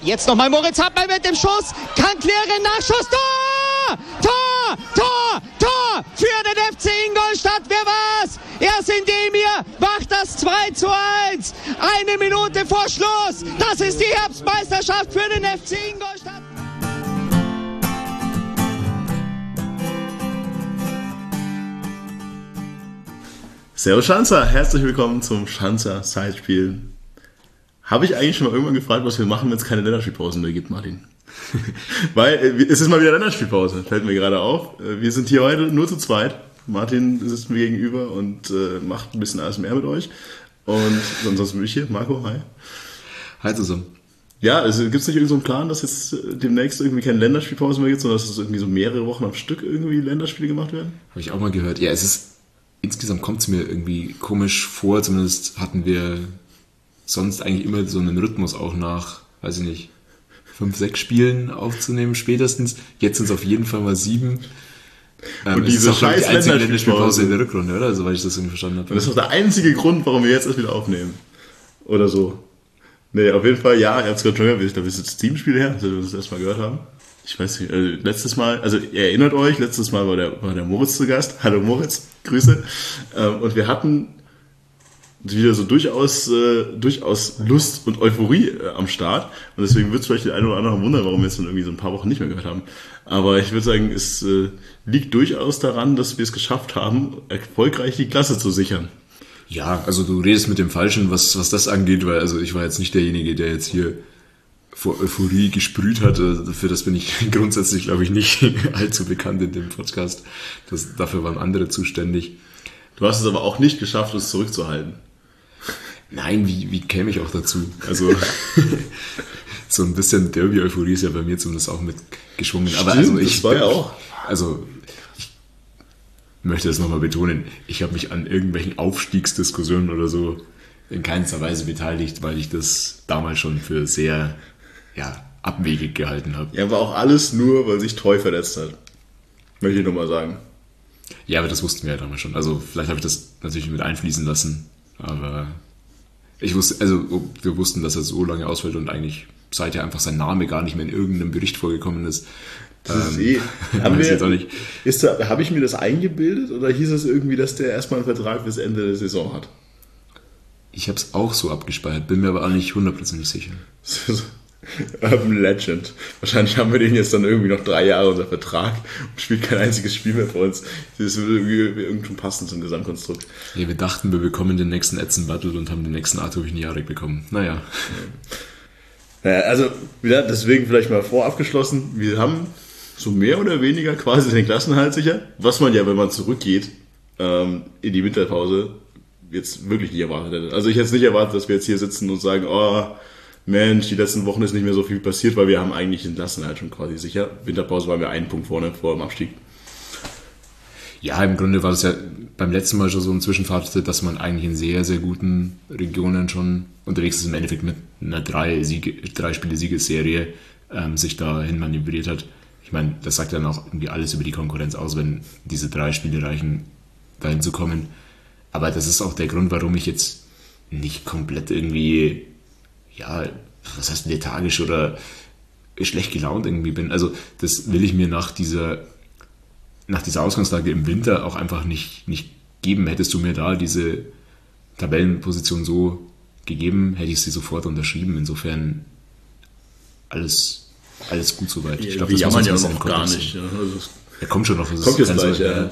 Jetzt nochmal Moritz Hartmann mit dem Schuss. Kann klären, Nachschuss. Tor! Tor! Tor! Tor! Für den FC Ingolstadt. Wer war's? Erst Indemir macht das 2:1. 1 Minute vor Schluss. Das ist die Herbstmeisterschaft für den FC Ingolstadt. Servus Schanzer, herzlich willkommen zum Schanzer Zeitspiel. Habe ich eigentlich schon mal irgendwann gefragt, was wir machen, wenn es keine Länderspielpausen mehr gibt, Martin? Weil es ist mal wieder Länderspielpause, fällt mir gerade auf. Wir sind hier heute nur zu zweit. Martin sitzt mir gegenüber und macht ein bisschen ASMR mit euch. Und ansonsten bin ich hier, Marco, hi. Hi zusammen. Ja, also gibt es nicht irgendeinen so Plan, dass jetzt demnächst irgendwie keine Länderspielpause mehr gibt, sondern dass es irgendwie so mehrere Wochen am Stück irgendwie Länderspiele gemacht werden? Habe ich auch mal gehört. Ja, insgesamt kommt es mir irgendwie komisch vor, zumindest hatten wir sonst eigentlich immer so einen Rhythmus auch nach, weiß ich nicht, 5, 6 Spielen aufzunehmen spätestens. Jetzt sind es auf jeden Fall mal 7. Und diese ist auch scheiß die einzige Länderspielpause in der Rückrunde, oder? Soweit ich das irgendwie verstanden habe. Und das ist auch der einzige Grund, warum wir jetzt erst wieder aufnehmen. Oder so. Nee, auf jeden Fall, ja, ihr habt es gerade schon gehört, ich glaube, das ist das Teamspiel her, als wir das erstmal gehört haben. Ich weiß nicht, letztes Mal, also ihr erinnert euch, letztes Mal war der Moritz zu Gast. Hallo Moritz, Grüße. Und wir hatten wieder so durchaus Lust und Euphorie am Start. Und deswegen wird es vielleicht den einen oder anderen wundern, warum wir jetzt dann irgendwie so ein paar Wochen nicht mehr gehört haben. Aber ich würde sagen, es liegt durchaus daran, dass wir es geschafft haben, erfolgreich die Klasse zu sichern. Ja, also du redest mit dem Falschen, was das angeht, weil also ich war jetzt nicht derjenige, der jetzt hier vor Euphorie gesprüht hat. Für das bin ich grundsätzlich, glaube ich, nicht allzu bekannt in dem Podcast. Dafür waren andere zuständig. Du hast es aber auch nicht geschafft, uns zurückzuhalten. Nein, wie käme ich auch dazu? Also so ein bisschen Derby-Euphorie ist ja bei mir zumindest auch mitgeschwungen. Stimmt, aber also das war ja auch. Also ich möchte das nochmal betonen, ich habe mich an irgendwelchen Aufstiegsdiskussionen oder so in keinster Weise beteiligt, weil ich das damals schon für sehr abwegig gehalten habe. Ja, war auch alles nur, weil sich Treu verletzt hat. Möchte ich nur mal sagen. Ja, aber das wussten wir ja damals schon. Also vielleicht habe ich das natürlich mit einfließen lassen, aber wir wussten, dass er so lange ausfällt und eigentlich seither einfach sein Name gar nicht mehr in irgendeinem Bericht vorgekommen ist. Das ist habe ich mir das eingebildet oder hieß es irgendwie, dass der erstmal einen Vertrag bis Ende der Saison hat? Ich habe es auch so abgespeichert, bin mir aber auch nicht 100% sicher. Urban Legend. Wahrscheinlich haben wir den jetzt dann irgendwie noch 3 Jahre unter Vertrag und spielt kein einziges Spiel mehr für uns. Das würde irgendwie schon passen zum Gesamtkonstrukt. Ja, wir dachten, wir bekommen den nächsten Edson Battle und haben den nächsten Arthur Wichniarek bekommen. Naja, also wieder deswegen vielleicht mal vorabgeschlossen. Wir haben so mehr oder weniger quasi den Klassenerhalt sicher, was man ja, wenn man zurückgeht in die Winterpause, jetzt wirklich nicht erwartet hätte. Also ich hätte es nicht erwartet, dass wir jetzt hier sitzen und sagen, oh Mensch, die letzten Wochen ist nicht mehr so viel passiert, weil wir haben eigentlich den Klassenerhalt schon quasi sicher. Winterpause waren wir 1 Punkt vorne vor dem Abstieg. Ja, im Grunde war das ja beim letzten Mal schon so ein Zwischenfazit, dass man eigentlich in sehr, sehr guten Regionen schon unterwegs ist, im Endeffekt mit einer 3-Spiele-Siegesserie sich dahin manövriert hat. Ich meine, das sagt dann auch irgendwie alles über die Konkurrenz aus, wenn diese 3 Spiele reichen, dahin zu kommen. Aber das ist auch der Grund, warum ich jetzt nicht komplett irgendwie, was heißt lethargisch oder schlecht gelaunt irgendwie bin. Also das will ich mir nach dieser Ausgangslage im Winter auch einfach nicht geben. Hättest du mir da diese Tabellenposition so gegeben, hätte ich sie sofort unterschrieben. Insofern alles gut soweit. Ich glaube, das jammern ja noch gar nicht. Ja, kommt schon noch. Kommt jetzt gleich, ja.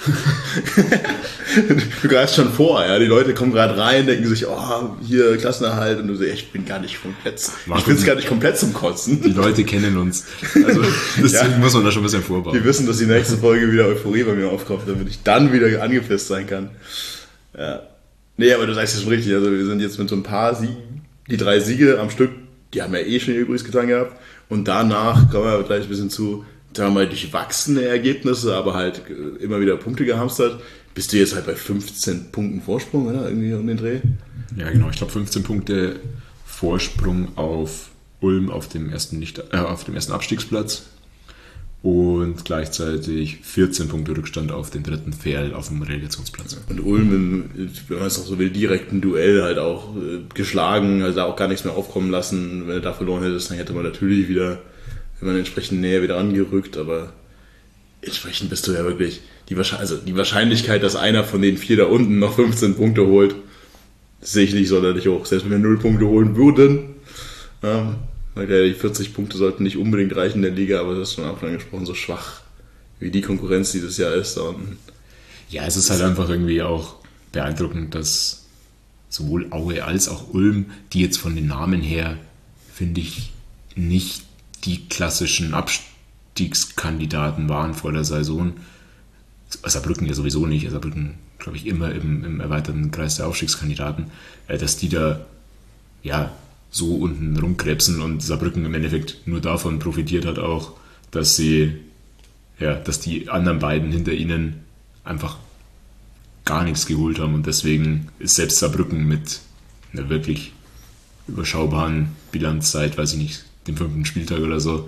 Du greifst schon vor, ja. Die Leute kommen gerade rein, denken sich, oh, hier Klassenerhalt, und du sagst, ich bin gar nicht komplett. Ich bin gar nicht komplett zum Kotzen. Die Leute kennen uns. Also deswegen muss man da schon ein bisschen vorbauen. Die wissen, dass die nächste Folge wieder Euphorie bei mir aufkommt, damit ich dann wieder angepisst sein kann. Ja. Nee, aber du sagst es schon richtig. Also wir sind jetzt mit so ein paar Siegen, die 3 Siege am Stück, die haben ja schon übrigens getan gehabt. Und danach kommen wir gleich ein bisschen zu, da haben wir durchwachsene Ergebnisse, aber halt immer wieder Punkte gehamstert. Bist du jetzt halt bei 15 Punkten Vorsprung, oder? Irgendwie um den Dreh? Ja, genau. Ich glaube 15 Punkte Vorsprung auf Ulm auf dem ersten Abstiegsplatz. und gleichzeitig 14 Punkte Rückstand auf den dritten Ferl auf dem Relegationsplatz. Und Ulm, wenn man es auch so will, direkten Duell halt auch geschlagen, also auch gar nichts mehr aufkommen lassen. Wenn er da verloren hätte, dann hätte man natürlich wieder, wenn man entsprechend näher wieder angerückt, aber entsprechend bist du ja wirklich, die Wahrscheinlichkeit, dass einer von den 4 da unten noch 15 Punkte holt, sehe ich nicht sonderlich hoch. Selbst wenn wir 0 Punkte holen würden, weil die 40 Punkte sollten nicht unbedingt reichen in der Liga, aber das ist schon auch angesprochen, so schwach wie die Konkurrenz dieses Jahr ist da unten. Ja, es ist halt einfach irgendwie auch beeindruckend, dass sowohl Aue als auch Ulm, die jetzt von den Namen her, finde ich, nicht die klassischen Abstiegskandidaten waren vor der Saison. Saarbrücken ja sowieso nicht, Saarbrücken, glaube ich, immer im erweiterten Kreis der Aufstiegskandidaten, dass die da ja so unten rumkrebsen und Saarbrücken im Endeffekt nur davon profitiert hat auch, dass die anderen beiden hinter ihnen einfach gar nichts geholt haben und deswegen ist selbst Saarbrücken mit einer wirklich überschaubaren Bilanzzeit, weiß ich nicht, dem 5. Spieltag oder so,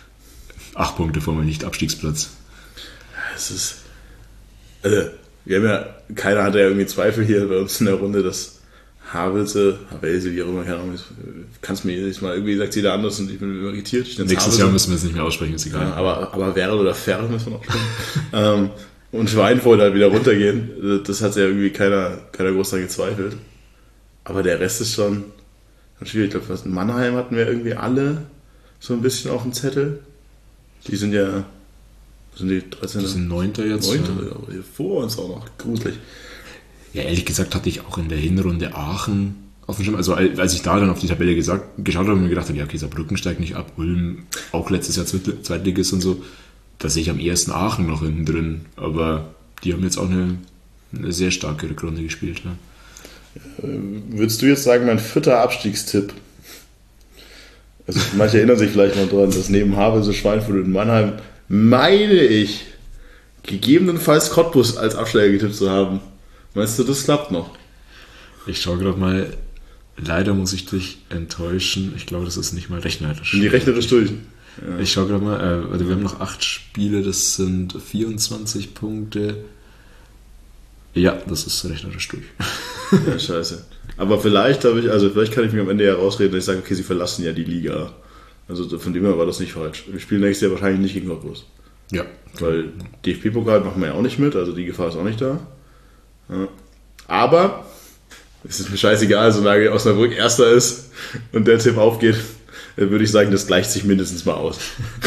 8 Punkte vor dem Nicht-Abstiegsplatz. Es ist, also, keiner hat ja irgendwie Zweifel hier bei uns in der Runde, dass Havelse, wie auch immer, keine Ahnung, kannst mir jedes Mal, irgendwie sagt jeder anders und ich bin irritiert. Nächstes Jahr müssen wir es nicht mehr aussprechen, ist egal. Ja, aber Werl oder Ferl müssen wir noch sprechen. Und Schweinfurt halt wieder runtergehen, das hat ja irgendwie keiner groß daran gezweifelt. Aber der Rest ist schon schwierig. Ich glaube, Mannheim hatten wir irgendwie alle so ein bisschen auf dem Zettel. Die sind ja, die 13. Die sind 9. jetzt. 9. Aber vor uns auch noch, gruselig. Ja, ehrlich gesagt hatte ich auch in der Hinrunde Aachen auf dem Schirm. Also als ich da dann auf die Tabelle geschaut habe und mir gedacht habe, ja okay, Saarbrücken steigt nicht ab, Ulm auch letztes Jahr Zweitligist und so, da sehe ich am ehesten Aachen noch hinten drin. Aber die haben jetzt auch eine sehr starke Rückrunde gespielt. Ja. Würdest du jetzt sagen, mein 4. Abstiegstipp? Also manche erinnern sich vielleicht noch dran, dass neben Havelse, Schweinfurt und Mannheim, meine ich, gegebenenfalls Cottbus als Absteiger getippt zu haben. Meinst du, das klappt noch? Ich schaue gerade mal, leider muss ich dich enttäuschen. Ich glaube, das ist nicht mal rechnerisch. Sind die rechnerisch durch? Ja. Ich schaue gerade mal, wir haben noch 8 Spiele, das sind 24 Punkte. Ja, das ist rechnerisch durch. Ja, scheiße. Aber vielleicht kann ich mich am Ende ja rausreden, dass ich sage, okay, sie verlassen ja die Liga. Also von dem her war das nicht falsch. Wir spielen nächstes Jahr wahrscheinlich nicht gegen Cottbus. Ja. Weil DFB-Pokal machen wir ja auch nicht mit, also die Gefahr ist auch nicht da. Ja. Aber es ist mir scheißegal, solange Osnabrück Erster ist und der Tipp aufgeht, dann würde ich sagen, das gleicht sich mindestens mal aus.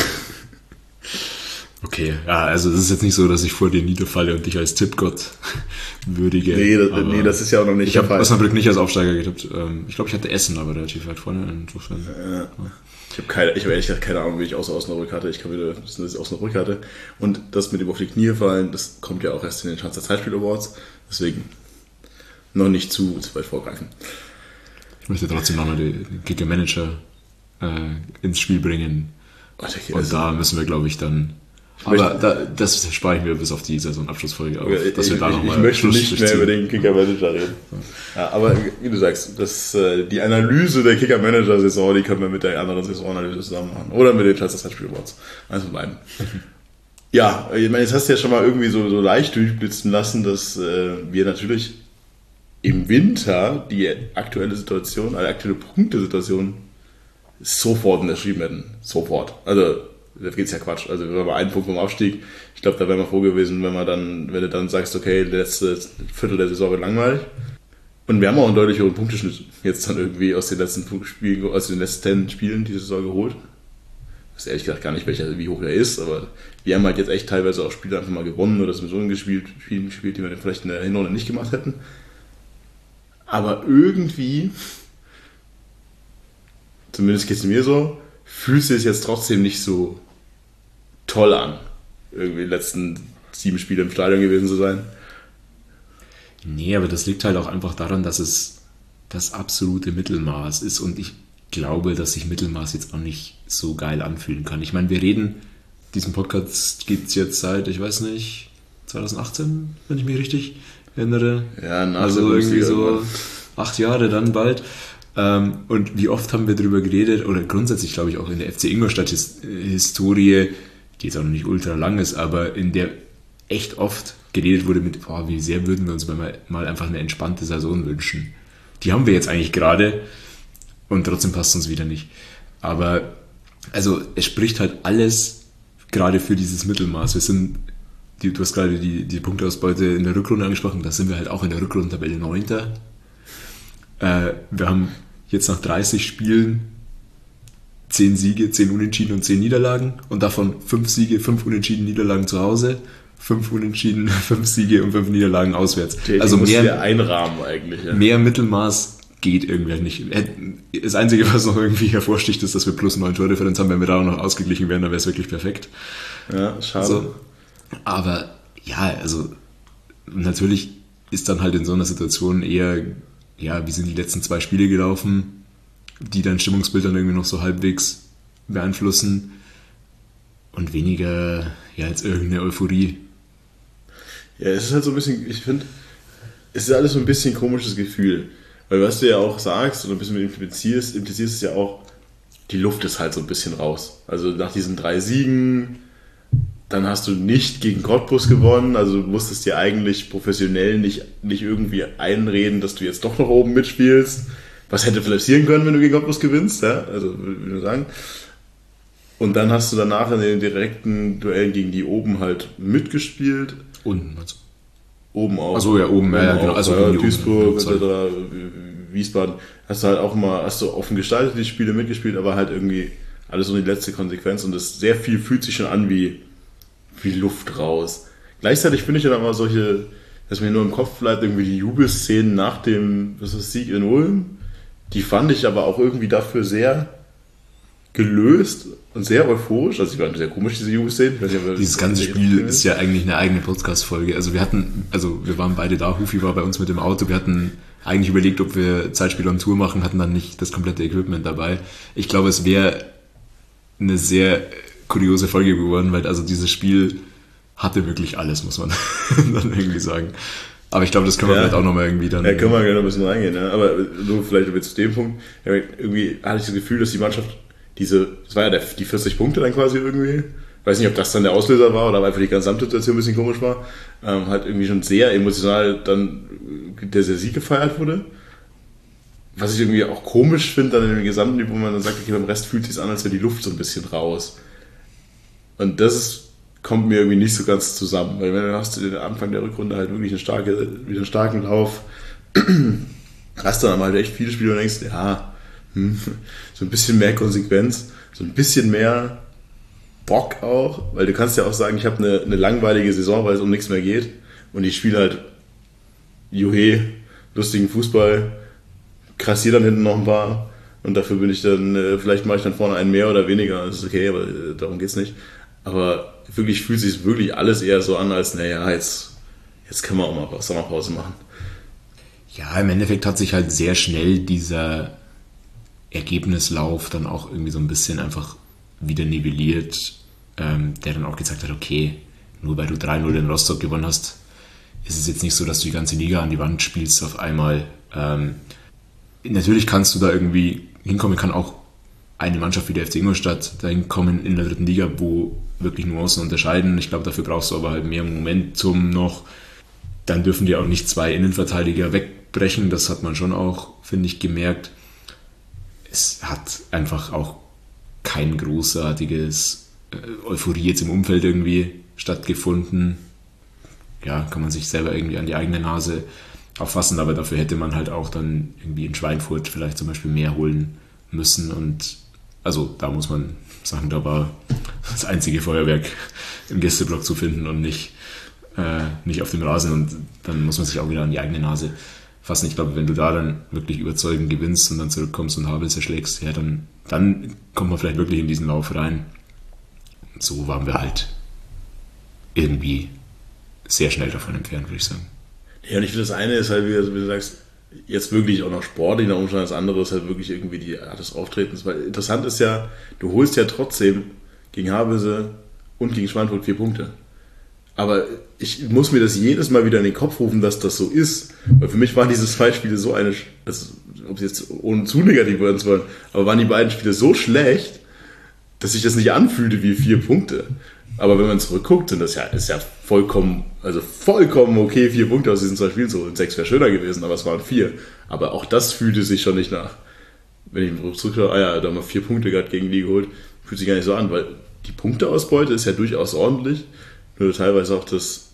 Okay, ja, also es ist jetzt nicht so, dass ich vor dir niederfalle und dich als Tippgott würdige. Nee, das ist ja auch noch nicht der Fall. Ich habe Osnabrück nicht als Aufsteiger getippt. Ich glaube, ich hatte Essen aber relativ weit vorne. Insofern. Ja. Ich habe ehrlich gesagt keine Ahnung, wie ich außer Osnabrück hatte. Ich kann wieder wissen, dass ich Osnabrück hatte. Und das mit dem auf die Knie fallen, das kommt ja auch erst in den Schanzer Zeitspiel Awards. Deswegen noch nicht zu weit vorgreifen. Ich möchte trotzdem nochmal den Kicker-Manager ins Spiel bringen. Und da müssen wir, glaube ich, dann... das spare ich mir bis auf die Saisonabschlussfolge auf. Ich möchte nicht mehr über den Kicker-Manager reden. Ja, aber wie du sagst, die Analyse der Kicker-Manager-Saison, die können wir mit der anderen Saisonanalyse zusammen machen. Oder mit den Schanzer Zeitspiel Awards. Eins von beiden. Ja, ich meine, jetzt hast du ja schon mal irgendwie so leicht durchblitzen lassen, dass wir natürlich im Winter die aktuelle Punktesituation sofort unterschrieben hätten. Sofort. Also, da geht's ja Quatsch. Also, wir haben einen Punkt vom Aufstieg. Ich glaube, da wären wir froh gewesen, wenn du dann sagst, okay, letzte Viertel der Saison wird langweilig. Und wir haben auch einen deutlich höheren Punkteschnitt jetzt dann irgendwie aus den letzten Spielen diese Saison geholt. Ich weiß ehrlich gesagt gar nicht, wie hoch der ist, aber wir haben halt jetzt echt teilweise auch Spiele einfach mal gewonnen oder so gespielt, die wir vielleicht in der Hinrunde nicht gemacht hätten. Aber irgendwie, zumindest geht es mir so, fühlt sich jetzt trotzdem nicht so toll an, irgendwie die letzten 7 Spiele im Stadion gewesen zu sein. Nee, aber das liegt halt auch einfach daran, dass es das absolute Mittelmaß ist und ich glaube, dass sich Mittelmaß jetzt auch nicht so geil anfühlen kann. Ich meine, diesen Podcast gibt es jetzt seit, ich weiß nicht, 2018, wenn ich mich richtig erinnere. Ja, also irgendwie so 8 Jahre dann bald. Und wie oft haben wir darüber geredet, oder grundsätzlich glaube ich auch in der FC Ingolstadt-Historie, die jetzt auch noch nicht ultra lang ist, aber in der echt oft geredet wurde mit, wie sehr würden wir uns mal einfach eine entspannte Saison wünschen. Die haben wir jetzt eigentlich gerade und trotzdem passt es uns wieder nicht. Aber also es spricht halt alles gerade für dieses Mittelmaß. Du hast gerade die Punkteausbeute in der Rückrunde angesprochen, da sind wir halt auch in der Rückrundentabelle 9. Wir haben jetzt nach 30 Spielen 10 Siege, 10 Unentschieden und 10 Niederlagen und davon 5 Siege, 5 Unentschieden, Niederlagen zu Hause, 5 Unentschieden, 5 Siege und 5 Niederlagen auswärts. Also mehr einrahmen eigentlich. Ja. Mehr Mittelmaß geht irgendwie halt nicht. Das Einzige, was noch irgendwie hervorsticht, ist, dass wir plus 9 Tordifferenz haben. Wenn wir da auch noch ausgeglichen wären, dann wäre es wirklich perfekt. Ja, schade. Also, aber ja, also natürlich ist dann halt in so einer Situation eher, wie sind die letzten 2 Spiele gelaufen, die dein Stimmungsbild dann irgendwie noch so halbwegs beeinflussen und weniger jetzt irgendeine Euphorie. Ja, es ist halt so ein bisschen, ich finde, es ist alles so ein bisschen ein komisches Gefühl. Weil was du ja auch sagst oder ein bisschen implizierst es ja auch, die Luft ist halt so ein bisschen raus. Also nach diesen 3 Siegen, dann hast du nicht gegen Cottbus gewonnen, also du musstest dir eigentlich professionell nicht irgendwie einreden, dass du jetzt doch noch oben mitspielst. Was hätte vielleicht passieren können, wenn du gegen Cottbus gewinnst, ja? Also würde ich sagen. Und dann hast du danach in den direkten Duellen gegen die oben halt mitgespielt. Unten, also. Oben auch. Achso, ja, oben, ja, genau. Also Duisburg, etc., Wiesbaden. Hast du offen gestaltet, die Spiele mitgespielt, aber halt irgendwie alles so die letzte Konsequenz. Und das sehr viel fühlt sich schon an wie Luft raus. Gleichzeitig finde ich dann aber solche, dass mir nur im Kopf bleibt, irgendwie die Jubelszenen nach dem Sieg in Ulm. Die fand ich aber auch irgendwie dafür sehr gelöst und sehr euphorisch. Also, die waren sehr komisch, diese Jubelszenen. Dieses ganze Spiel ist ja eigentlich eine eigene Podcast-Folge. Also, wir waren beide da. Hufi war bei uns mit dem Auto. Wir hatten eigentlich überlegt, ob wir Zeitspiel on Tour machen, hatten dann nicht das komplette Equipment dabei. Ich glaube, es wäre eine sehr kuriose Folge geworden, weil also dieses Spiel hatte wirklich alles, muss man dann irgendwie sagen. Aber ich glaube, das können wir vielleicht auch nochmal irgendwie dann... Ja, können wir gerne ein bisschen reingehen. Ne? Aber so vielleicht zu dem Punkt, irgendwie hatte ich das Gefühl, dass die Mannschaft das war ja die 40 Punkte dann quasi irgendwie, ich weiß nicht, ob das dann der Auslöser war oder einfach die Gesamtsituation ein bisschen komisch war, halt irgendwie schon sehr emotional dann der Sieg gefeiert wurde. Was ich irgendwie auch komisch finde dann in dem Gesamten, wo man dann sagt, okay, beim Rest fühlt es sich an, als wäre die Luft so ein bisschen raus. Und das kommt mir irgendwie nicht so ganz zusammen, weil wenn du hast den Anfang der Rückrunde halt wirklich einen starken Lauf, hast du dann halt echt viele Spiele und denkst, so ein bisschen mehr Konsequenz, so ein bisschen mehr Bock auch, weil du kannst ja auch sagen, ich habe eine langweilige Saison, weil es um nichts mehr geht und ich spiele halt lustigen Fußball, krassiere dann hinten noch ein paar und dafür bin ich dann, vielleicht mache ich dann vorne einen mehr oder weniger, das ist okay, aber darum geht's nicht. Aber wirklich fühlt sich wirklich alles eher so an, als jetzt können wir auch mal Sommerpause machen. Ja, im Endeffekt hat sich halt sehr schnell dieser Ergebnislauf dann auch irgendwie so ein bisschen einfach wieder nivelliert, der dann auch gezeigt hat, okay, nur weil du 3-0 in Rostock gewonnen hast, ist es jetzt nicht so, dass du die ganze Liga an die Wand spielst auf einmal. Natürlich kannst du da irgendwie hinkommen, kann auch eine Mannschaft wie der FC Ingolstadt dahin kommen in der 3. Liga, wo wirklich Nuancen unterscheiden. Ich glaube, dafür brauchst du aber halt mehr Momentum noch. Dann dürfen die auch nicht 2 Innenverteidiger wegbrechen. Das hat man schon auch, finde ich, gemerkt. Es hat einfach auch kein großartiges Euphorie jetzt im Umfeld irgendwie stattgefunden. Ja, kann man sich selber irgendwie an die eigene Nase auffassen, aber dafür hätte man halt auch dann irgendwie in Schweinfurt vielleicht zum Beispiel mehr holen müssen und also da muss man sagen, da war das einzige Feuerwerk im Gästeblock zu finden und nicht auf dem Rasen und dann muss man sich auch wieder an die eigene Nase fassen. Ich glaube, wenn du da dann wirklich überzeugend gewinnst und dann zurückkommst und Habel zerschlägst, ja, dann kommt man vielleicht wirklich in diesen Lauf rein. So waren wir halt irgendwie sehr schnell davon entfernt, würde ich sagen. Ja, und ich finde, das eine ist halt, wie du sagst, jetzt wirklich auch noch sportlich, nach Umstand, das andere ist halt wirklich irgendwie die Art des Auftretens, weil interessant ist ja, du holst ja trotzdem gegen Havelse und gegen Schweinfurt 4 Punkte. Aber ich muss mir das jedes Mal wieder in den Kopf rufen, dass das so ist. Weil für mich waren diese 2 Spiele so also, ob sie jetzt ohne zu negativ werden sollen, aber waren die beiden Spiele so schlecht, dass sich das nicht anfühlte wie 4 Punkte. Aber wenn man zurückguckt, ist ja vollkommen okay, 4 Punkte aus diesen 2 Spielen zu holen. 6 wäre schöner gewesen, aber es waren 4. Aber auch das fühlte sich schon nicht nach. Wenn ich mir zurückschaue, da haben wir 4 Punkte gerade gegen die geholt, fühlt sich gar nicht so an, weil die Punkteausbeute ist ja durchaus ordentlich, nur teilweise auch das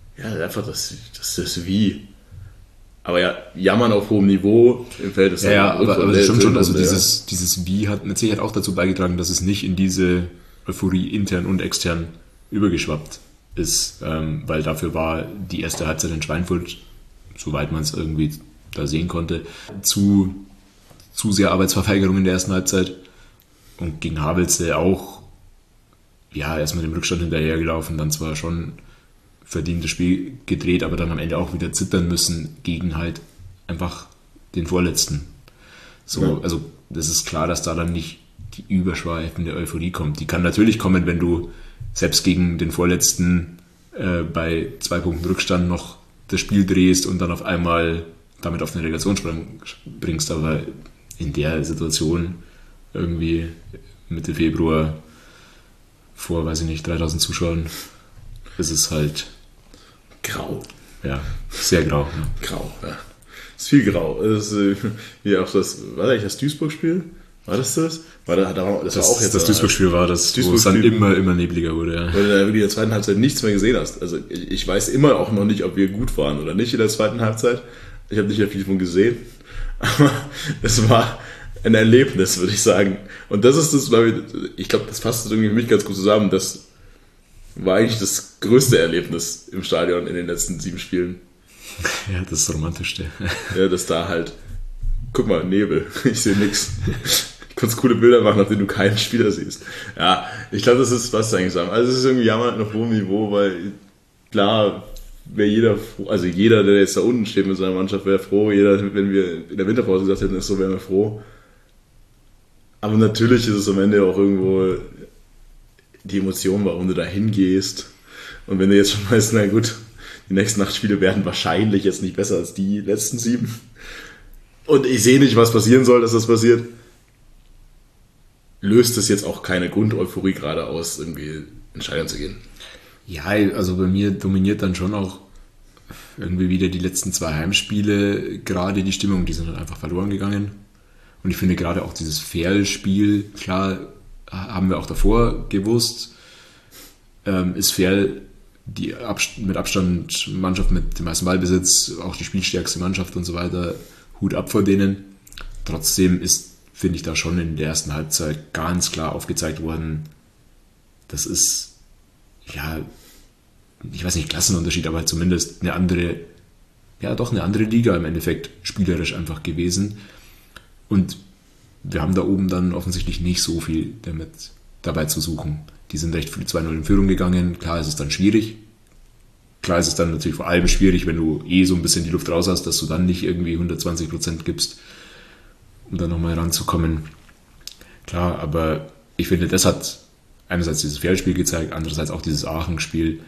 Wie. Aber ja, jammern auf hohem Niveau im Feld ist aber das stimmt schon, also dieses Wie hat mit Sicherheit auch dazu beigetragen, dass es nicht in diese Euphorie intern und extern übergeschwappt ist, weil dafür war die erste Halbzeit in Schweinfurt, soweit man es irgendwie da sehen konnte, zu sehr Arbeitsverweigerung in der ersten Halbzeit und gegen Havelse auch erstmal dem Rückstand hinterhergelaufen, dann zwar schon verdient das Spiel gedreht, aber dann am Ende auch wieder zittern müssen gegen halt einfach den Vorletzten. Also das ist klar, dass da dann nicht die überschweifende Euphorie kommt. Die kann natürlich kommen, wenn du selbst gegen den Vorletzten bei 2 Punkten Rückstand noch das Spiel drehst und dann auf einmal damit auf den Relegationssprung bringst, aber in der Situation irgendwie Mitte Februar vor, 3000 Zuschauern ist es halt grau. Ja, sehr grau. Ja. Grau, ja. Es ist viel grau. Das ist, wie auch das, war das eigentlich das Duisburg-Spiel? War das? Das war auch jetzt. Das Duisburg-Spiel war das, wo es dann immer nebliger wurde. Ja. Weil du da wirklich in der zweiten Halbzeit nichts mehr gesehen hast. Also ich weiß immer auch noch nicht, ob wir gut waren oder nicht in der zweiten Halbzeit. Ich habe nicht mehr viel von gesehen. Aber es war ein Erlebnis, würde ich sagen. Und das ist das, ich glaube, das passt irgendwie für mich ganz gut zusammen. Das war eigentlich das größte Erlebnis im Stadion in den letzten 7 Spielen. Ja, das ist das Romantischste. Ja, dass da halt, guck mal, Nebel, ich sehe nichts. Ich konnte coole Bilder machen, nachdem du keinen Spieler siehst. Ja, ich glaube, das ist, was eigentlich sagen. Also es ist irgendwie jammern auf hohem Niveau, weil klar, wäre jeder froh, also jeder, der jetzt da unten steht mit seiner Mannschaft, wäre froh. Jeder, wenn wir in der Winterpause gesagt hätten, ist so, wären wir froh. Aber natürlich ist es am Ende auch irgendwo die Emotion, warum du da hingehst. Und wenn du jetzt schon weißt, na gut, die nächsten 8 Spiele werden wahrscheinlich jetzt nicht besser als die letzten 7. Und ich sehe nicht, was passieren soll, dass das passiert. Löst es jetzt auch keine Grundeuphorie gerade aus, irgendwie entscheidend zu gehen. Ja, also bei mir dominiert dann schon auch irgendwie wieder die letzten 2 Heimspiele gerade die Stimmung, die sind dann einfach verloren gegangen. Und ich finde gerade auch dieses Ferl-Spiel, klar, haben wir auch davor gewusst, ist Ferl die mit Abstand Mannschaft mit dem meisten Ballbesitz, auch die spielstärkste Mannschaft und so weiter, Hut ab vor denen. Trotzdem ist, finde ich, da schon in der ersten Halbzeit ganz klar aufgezeigt worden, das ist, ja, ich weiß nicht, Klassenunterschied, aber zumindest eine andere Liga im Endeffekt spielerisch einfach gewesen. Und wir haben da oben dann offensichtlich nicht so viel dabei zu suchen. Die sind recht früh 2-0 in Führung gegangen. Klar ist es dann schwierig. Klar ist es dann natürlich vor allem schwierig, wenn du so ein bisschen die Luft raus hast, dass du dann nicht irgendwie 120% gibst, um dann nochmal ranzukommen. Klar, aber ich finde, das hat einerseits dieses Feldspiel gezeigt, andererseits auch dieses Aachen-Spiel.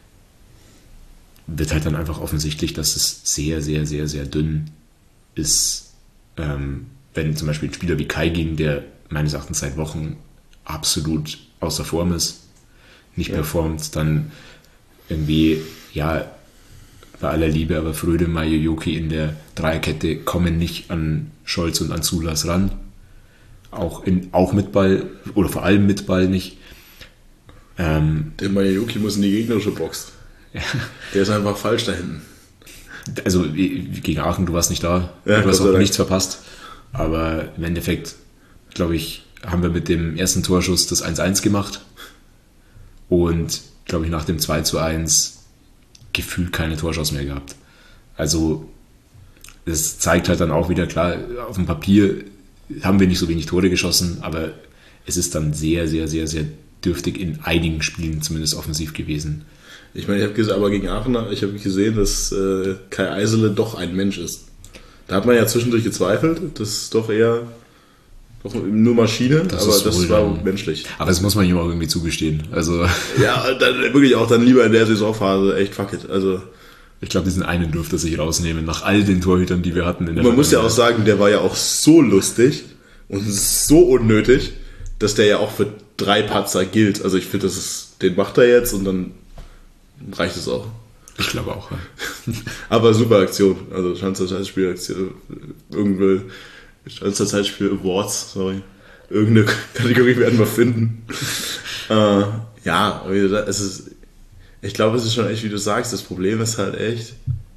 Wird halt dann einfach offensichtlich, dass es sehr, sehr, sehr, sehr dünn ist. Wenn zum Beispiel ein Spieler wie Kaigin, der meines Erachtens seit Wochen absolut außer Form ist, nicht performt, dann irgendwie, ja, bei aller Liebe, aber Fröde, Majojoki in der Dreierkette kommen nicht an Scholz und an Sulas ran. Auch mit Ball, oder vor allem mit Ball nicht. Der Majojoki muss in die gegnerische Box. Ja. Der ist einfach falsch da hinten. Also gegen Aachen, du warst nicht da, du hast auch nichts verpasst. Aber im Endeffekt, glaube ich, haben wir mit dem ersten Torschuss das 1-1 gemacht. Und, glaube ich, nach dem 2-1 gefühlt keine Torchance mehr gehabt. Also das zeigt halt dann auch wieder, klar, auf dem Papier haben wir nicht so wenig Tore geschossen, aber es ist dann sehr, sehr, sehr, sehr dürftig in einigen Spielen zumindest offensiv gewesen. Ich meine, aber gegen Aachen, ich habe gesehen, dass Kai Eisele doch ein Mensch ist. Da hat man ja zwischendurch gezweifelt, das ist doch eher nur Maschine, aber das war menschlich. Aber das muss man ihm auch irgendwie zugestehen. Also ja, dann wirklich auch dann lieber in der Saisonphase, echt fuck it. Also ich glaube, diesen einen dürfte er sich rausnehmen, nach all den Torhütern, die wir hatten. Man muss ja auch sagen, der war ja auch so lustig und so unnötig, dass der ja auch für 3 Patzer gilt. Also ich finde, den macht er jetzt und dann reicht es auch. Ich glaube auch, ja. Aber super Aktion. Also Schanzer Zeitspiel-Aktion. Schanzer Zeitspiel Awards, sorry. Irgendeine Kategorie werden wir finden. Ja, ich glaube, es ist schon echt, wie du sagst, das Problem ist halt echt,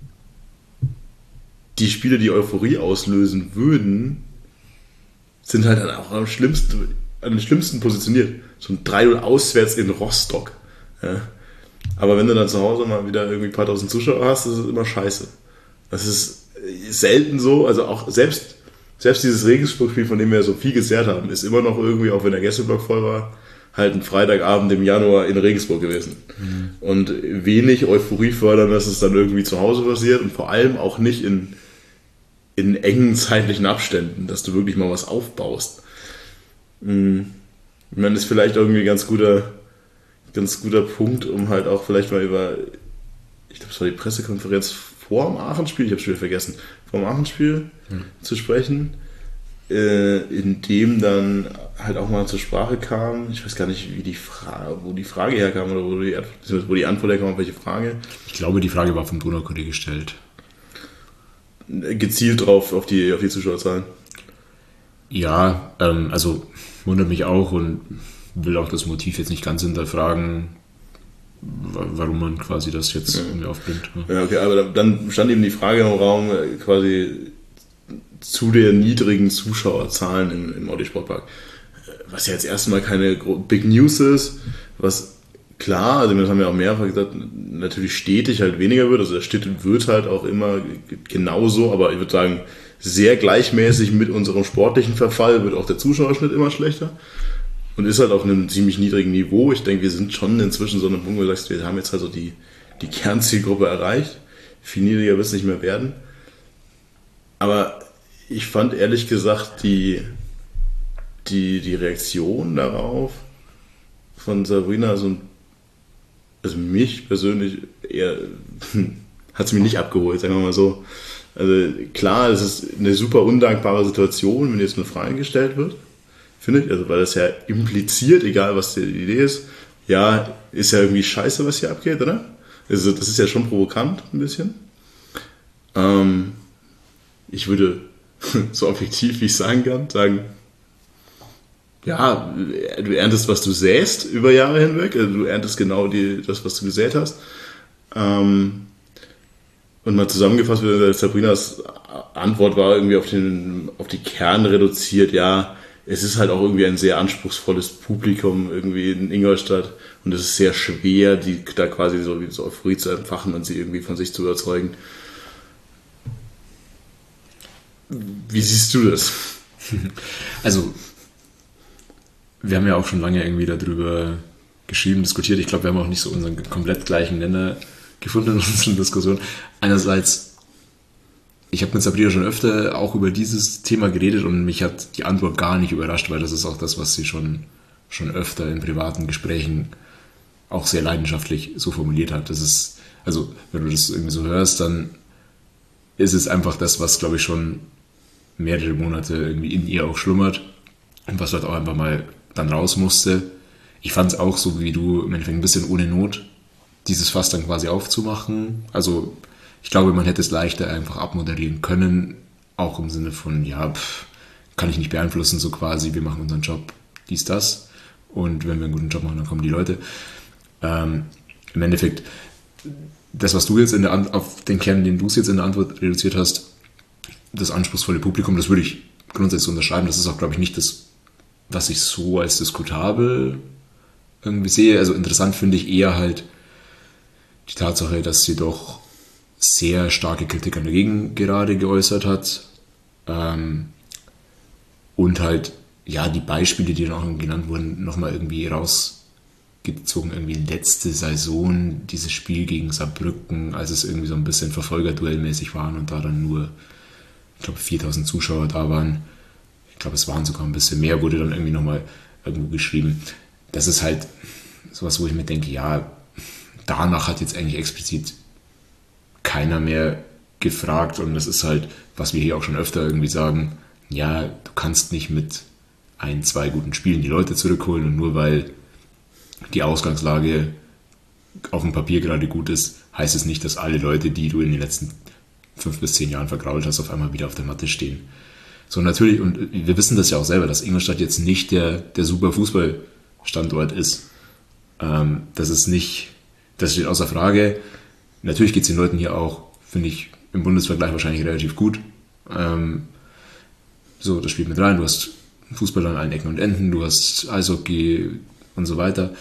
die Spiele, die Euphorie auslösen würden, sind halt dann auch am den schlimmsten positioniert. So ein 3-0 auswärts in Rostock. Ja. Aber wenn du dann zu Hause mal wieder irgendwie ein paar tausend Zuschauer hast, ist es immer scheiße. Das ist selten so, also auch selbst dieses Regensburg-Spiel, von dem wir so viel gezerrt haben, ist immer noch irgendwie, auch wenn der Gästeblock voll war, halt ein Freitagabend im Januar in Regensburg gewesen. Mhm. Und wenig Euphorie fördern, dass es dann irgendwie zu Hause passiert und vor allem auch nicht in engen zeitlichen Abständen, dass du wirklich mal was aufbaust. Ich meine, das ist vielleicht irgendwie ein ganz guter Punkt, um halt auch vielleicht mal über, ich glaube, es war die Pressekonferenz vor dem Aachen-Spiel, ich habe es schon wieder vergessen, vor dem Aachen-Spiel zu sprechen, in dem dann halt auch mal zur Sprache kam, ich weiß gar nicht, wo die Frage herkam oder wo die Antwort herkam auf welche Frage. Ich glaube, die Frage war vom Donaukurier gestellt. Gezielt drauf auf die Zuschauerzahlen. Ja, also wundert mich auch und will auch das Motiv jetzt nicht ganz hinterfragen, warum man quasi das jetzt irgendwie aufbringt. Ja, okay, aber dann stand eben die Frage im Raum quasi zu der niedrigen Zuschauerzahlen im Audi Sportpark. Was ja jetzt erstmal keine Big News ist, was klar, also das haben wir auch mehrfach gesagt, natürlich stetig halt weniger wird, also der Schnitt wird halt auch immer genauso, aber ich würde sagen, sehr gleichmäßig mit unserem sportlichen Verfall wird auch der Zuschauerschnitt immer schlechter und ist halt auf einem ziemlich niedrigen Niveau. Ich denke, wir sind schon inzwischen so an einem Punkt, wo du sagst, wir haben jetzt also die Kernzielgruppe erreicht, viel niedriger wird es nicht mehr werden, aber ich fand ehrlich gesagt die Reaktion darauf von Sabrina also mich persönlich eher hat es mich nicht abgeholt, sagen wir mal so. Also klar, es ist eine super undankbare Situation, wenn jetzt eine Frage gestellt wird, finde ich, also weil das ja impliziert, egal was die Idee ist, ja, ist ja irgendwie scheiße, was hier abgeht, oder? Also das ist ja schon provokant ein bisschen. Ich würde so objektiv wie ich sein kann, sagen, ja, du erntest, was du säst über Jahre hinweg, also du erntest genau das, was du gesät hast. Und mal zusammengefasst, Sabrinas Antwort war irgendwie auf die Kerne reduziert, ja, es ist halt auch irgendwie ein sehr anspruchsvolles Publikum irgendwie in Ingolstadt und es ist sehr schwer, die da quasi so Euphorie zu entfachen und sie irgendwie von sich zu überzeugen. Wie siehst du das? Also, wir haben ja auch schon lange irgendwie darüber geschrieben, diskutiert. Ich glaube, wir haben auch nicht so unseren komplett gleichen Nenner gefunden in unseren Diskussionen. Einerseits, ich habe mit Sabrina schon öfter auch über dieses Thema geredet und mich hat die Antwort gar nicht überrascht, weil das ist auch das, was sie schon öfter in privaten Gesprächen auch sehr leidenschaftlich so formuliert hat. Das ist, also wenn du das irgendwie so hörst, dann ist es einfach das, was, glaube ich, schon mehrere Monate irgendwie in ihr auch schlummert und was halt auch einfach mal dann raus musste. Ich fand es auch so wie du im Endeffekt ein bisschen ohne Not, dieses Fass dann quasi aufzumachen. Also ich glaube, man hätte es leichter einfach abmoderieren können, auch im Sinne von, ja, kann ich nicht beeinflussen, so quasi, wir machen unseren Job, dies, das. Und wenn wir einen guten Job machen, dann kommen die Leute. Im Endeffekt, das, was du jetzt auf den Kern, den du es jetzt in der Antwort reduziert hast, das anspruchsvolle Publikum, das würde ich grundsätzlich unterschreiben. Das ist auch, glaube ich, nicht das, was ich so als diskutabel irgendwie sehe. Also interessant finde ich eher halt die Tatsache, dass sie doch sehr starke Kritik an der Gegend gerade geäußert hat. Und halt, ja, die Beispiele, die dann auch genannt wurden, nochmal irgendwie rausgezogen. Irgendwie letzte Saison, dieses Spiel gegen Saarbrücken, als es irgendwie so ein bisschen Verfolgerduellmäßig waren und da dann nur, ich glaube, 4000 Zuschauer da waren. Ich glaube, es waren sogar ein bisschen mehr, wurde dann irgendwie nochmal irgendwo geschrieben. Das ist halt sowas, wo ich mir denke, ja, danach hat jetzt eigentlich explizit keiner mehr gefragt und das ist halt, was wir hier auch schon öfter irgendwie sagen, ja, du kannst nicht mit ein, zwei guten Spielen die Leute zurückholen und nur weil die Ausgangslage auf dem Papier gerade gut ist, heißt es nicht, dass alle Leute, die du in den letzten 5 bis 10 Jahren vergrault hast, auf einmal wieder auf der Matte stehen. So natürlich, und wir wissen das ja auch selber, dass Ingolstadt jetzt nicht der super Fußballstandort ist. Das steht außer Frage. Natürlich geht es den Leuten hier auch, finde ich, im Bundesvergleich wahrscheinlich relativ gut. Das spielt mit rein. Du hast Fußball an allen Ecken und Enden, du hast Eishockey und so weiter.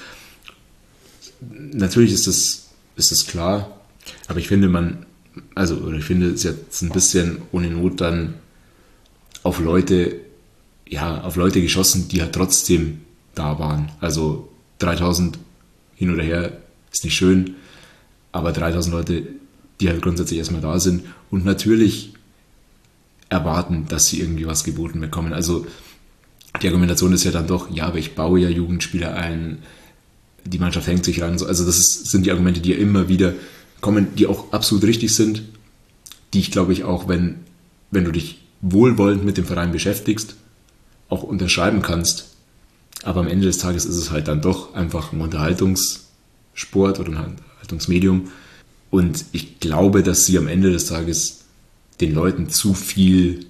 Natürlich ist das klar, aber ich finde ich finde es jetzt ein bisschen ohne Not dann auf Leute geschossen, die halt trotzdem da waren. Also 3000 hin oder her ist nicht schön, aber 3000 Leute, die halt grundsätzlich erstmal da sind und natürlich erwarten, dass sie irgendwie was geboten bekommen. Also die Argumentation ist ja dann doch, ja, aber ich baue ja Jugendspieler ein, die Mannschaft hängt sich ran. Also sind die Argumente, die ja immer wieder kommen, die auch absolut richtig sind, die ich glaube ich auch, wenn du dich wohlwollend mit dem Verein beschäftigst, auch unterschreiben kannst. Aber am Ende des Tages ist es halt dann doch einfach ein Unterhaltungssport oder ein Unterhaltungsmedium. Und ich glaube, dass sie am Ende des Tages den Leuten zu viel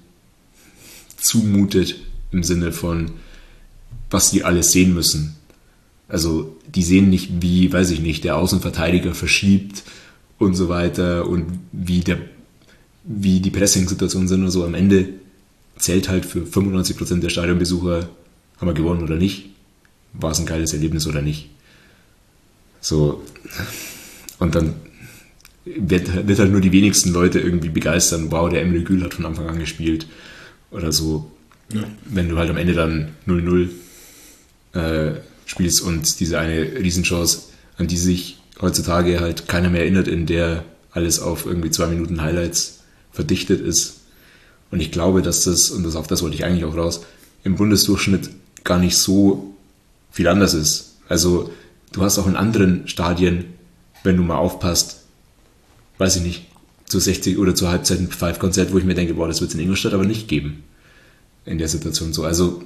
zumutet im Sinne von, was sie alles sehen müssen. Also die sehen nicht, wie, weiß ich nicht, der Außenverteidiger verschiebt und so weiter und wie die Pressing-Situationen sind und so. Am Ende zählt halt für 95% der Stadionbesucher, haben wir gewonnen oder nicht, war es ein geiles Erlebnis oder nicht. So, und dann wird halt nur die wenigsten Leute irgendwie begeistern, wow, der Emre Gül hat von Anfang an gespielt oder so. Ja. Wenn du halt am Ende dann 0-0 spielst und diese eine Riesenchance, an die sich heutzutage halt keiner mehr erinnert, in der alles auf irgendwie 2 Minuten Highlights verdichtet ist. Und ich glaube, dass auf das wollte ich eigentlich auch raus, im Bundesdurchschnitt gar nicht so viel anders ist. Also du hast auch in anderen Stadien, wenn du mal aufpasst, weiß ich nicht, zu 60 oder zur Halbzeit ein Five-Konzert, wo ich mir denke, boah, das wird es in Ingolstadt aber nicht geben. In der Situation so. Also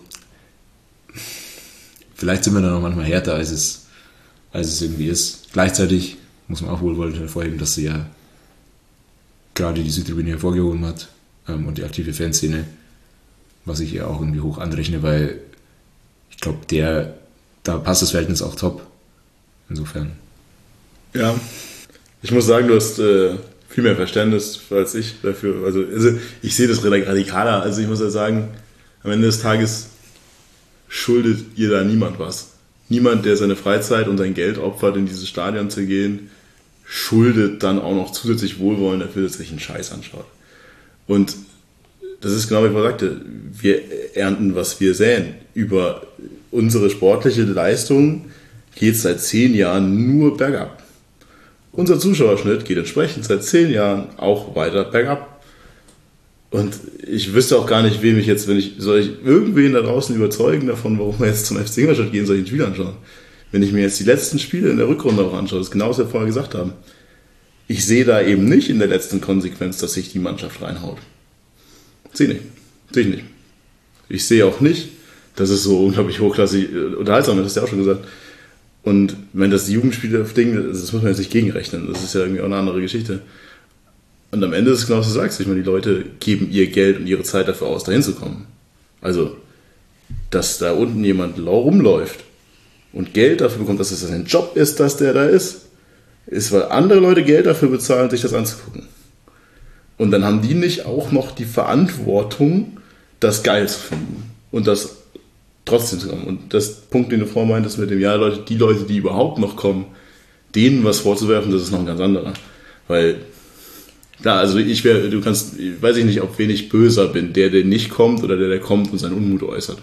vielleicht sind wir da noch manchmal härter, als es irgendwie ist. Gleichzeitig muss man auch wohlwollend hervorheben, dass sie ja gerade die Südtribüne hervorgehoben hat und die aktive Fanszene, was ich ihr auch irgendwie hoch anrechne, weil ich glaube, da passt das Verhältnis auch top. Insofern. Ja, ich muss sagen, du hast viel mehr Verständnis als ich dafür. Also ich sehe das radikaler. Also ich muss ja sagen, am Ende des Tages schuldet ihr da niemand was. Niemand, der seine Freizeit und sein Geld opfert, in dieses Stadion zu gehen, schuldet dann auch noch zusätzlich Wohlwollen dafür, dass er sich einen Scheiß anschaut. Und das ist genau wie ich sagte, wir ernten, was wir säen. Über unsere sportliche Leistung geht es seit 10 Jahren nur bergab. Unser Zuschauerschnitt geht entsprechend seit 10 Jahren auch weiter bergab. Und ich wüsste auch gar nicht, wem ich jetzt, soll ich irgendwen da draußen überzeugen davon, warum wir jetzt zum FC Ingolstadt gehen, soll ich ein Spiel anschauen. Wenn ich mir jetzt die letzten Spiele in der Rückrunde auch anschaue, das ist genau, was wir vorher gesagt haben. Ich sehe da eben nicht in der letzten Konsequenz, dass sich die Mannschaft reinhaut. Sehe ich nicht. Ich sehe auch nicht, dass es so unglaublich hochklassig unterhaltsam ist, hast du ja auch schon gesagt. Und wenn das Jugendspieler-Ding, das muss man jetzt nicht gegenrechnen, das ist ja irgendwie auch eine andere Geschichte. Und am Ende ist es genau, was du sagst. Ich meine, die Leute geben ihr Geld und ihre Zeit dafür aus, dahin zu kommen. Also, dass da unten jemand rumläuft und Geld dafür bekommt, dass es sein Job ist, dass der da ist, weil andere Leute Geld dafür bezahlen, sich das anzugucken. Und dann haben die nicht auch noch die Verantwortung, das geil zu finden und das trotzdem zu kommen. Und das Punkt, den du vorhin meintest mit dem, ja, die Leute, die überhaupt noch kommen, denen was vorzuwerfen, das ist noch ein ganz anderer. Weil, klar, also ich weiß ich nicht, ob wen ich böser bin, der nicht kommt oder der kommt und seinen Unmut äußert.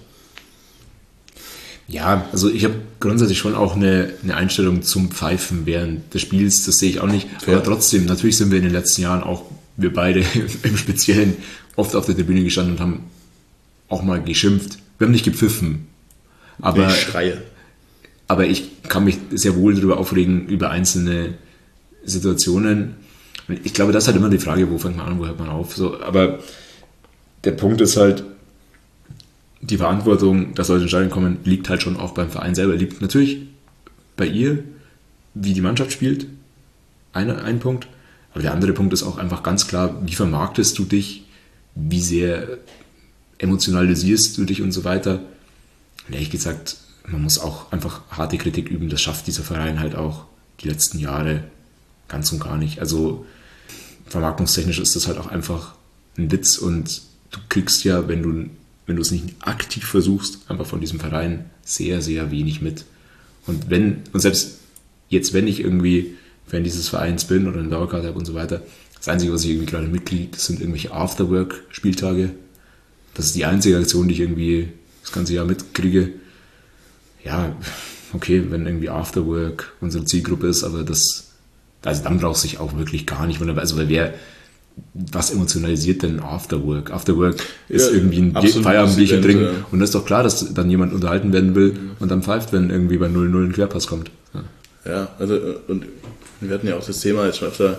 Ja, also ich habe grundsätzlich schon auch eine Einstellung zum Pfeifen während des Spiels, das sehe ich auch nicht. Fair. Aber trotzdem, natürlich sind wir in den letzten Jahren auch, wir beide im Speziellen, oft auf der Tribüne gestanden und haben auch mal geschimpft. Wir haben nicht gepfiffen. Aber ich schreie. Aber ich kann mich sehr wohl darüber aufregen, über einzelne Situationen. Ich glaube, das ist halt immer die Frage, wo fängt man an, wo hört man auf. So, aber der Punkt ist halt, die Verantwortung, dass Leute ins Stadion kommen, liegt halt schon auch beim Verein selber. Liegt natürlich bei ihr, wie die Mannschaft spielt, ein Punkt. Aber der andere Punkt ist auch einfach ganz klar, wie vermarktest du dich, wie sehr emotionalisierst du dich und so weiter. Und ehrlich gesagt, man muss auch einfach harte Kritik üben. Das schafft dieser Verein halt auch die letzten Jahre ganz und gar nicht. Also vermarktungstechnisch ist das halt auch einfach ein Witz und du kriegst ja, wenn du es nicht aktiv versuchst, einfach von diesem Verein sehr, sehr wenig mit. Und selbst jetzt, wenn ich irgendwie Fan dieses Vereins bin oder eine Dauerkarte habe und so weiter, das Einzige, was ich irgendwie gerade mitkriege, das sind irgendwelche Afterwork-Spieltage. Das ist die einzige Aktion, die ich irgendwie das ganze Jahr mitkriege. Ja, okay, wenn irgendwie Afterwork unsere Zielgruppe ist, aber also dann brauchst du dich auch wirklich gar nicht wundern. Also was emotionalisiert denn Afterwork? Afterwork ist irgendwie ein Feierabendbierchen trinken und das ist doch klar, dass dann jemand unterhalten werden will und dann pfeift, wenn irgendwie bei 0-0 ein Querpass kommt. Ja, also und wir hatten ja auch das Thema jetzt schon öfter,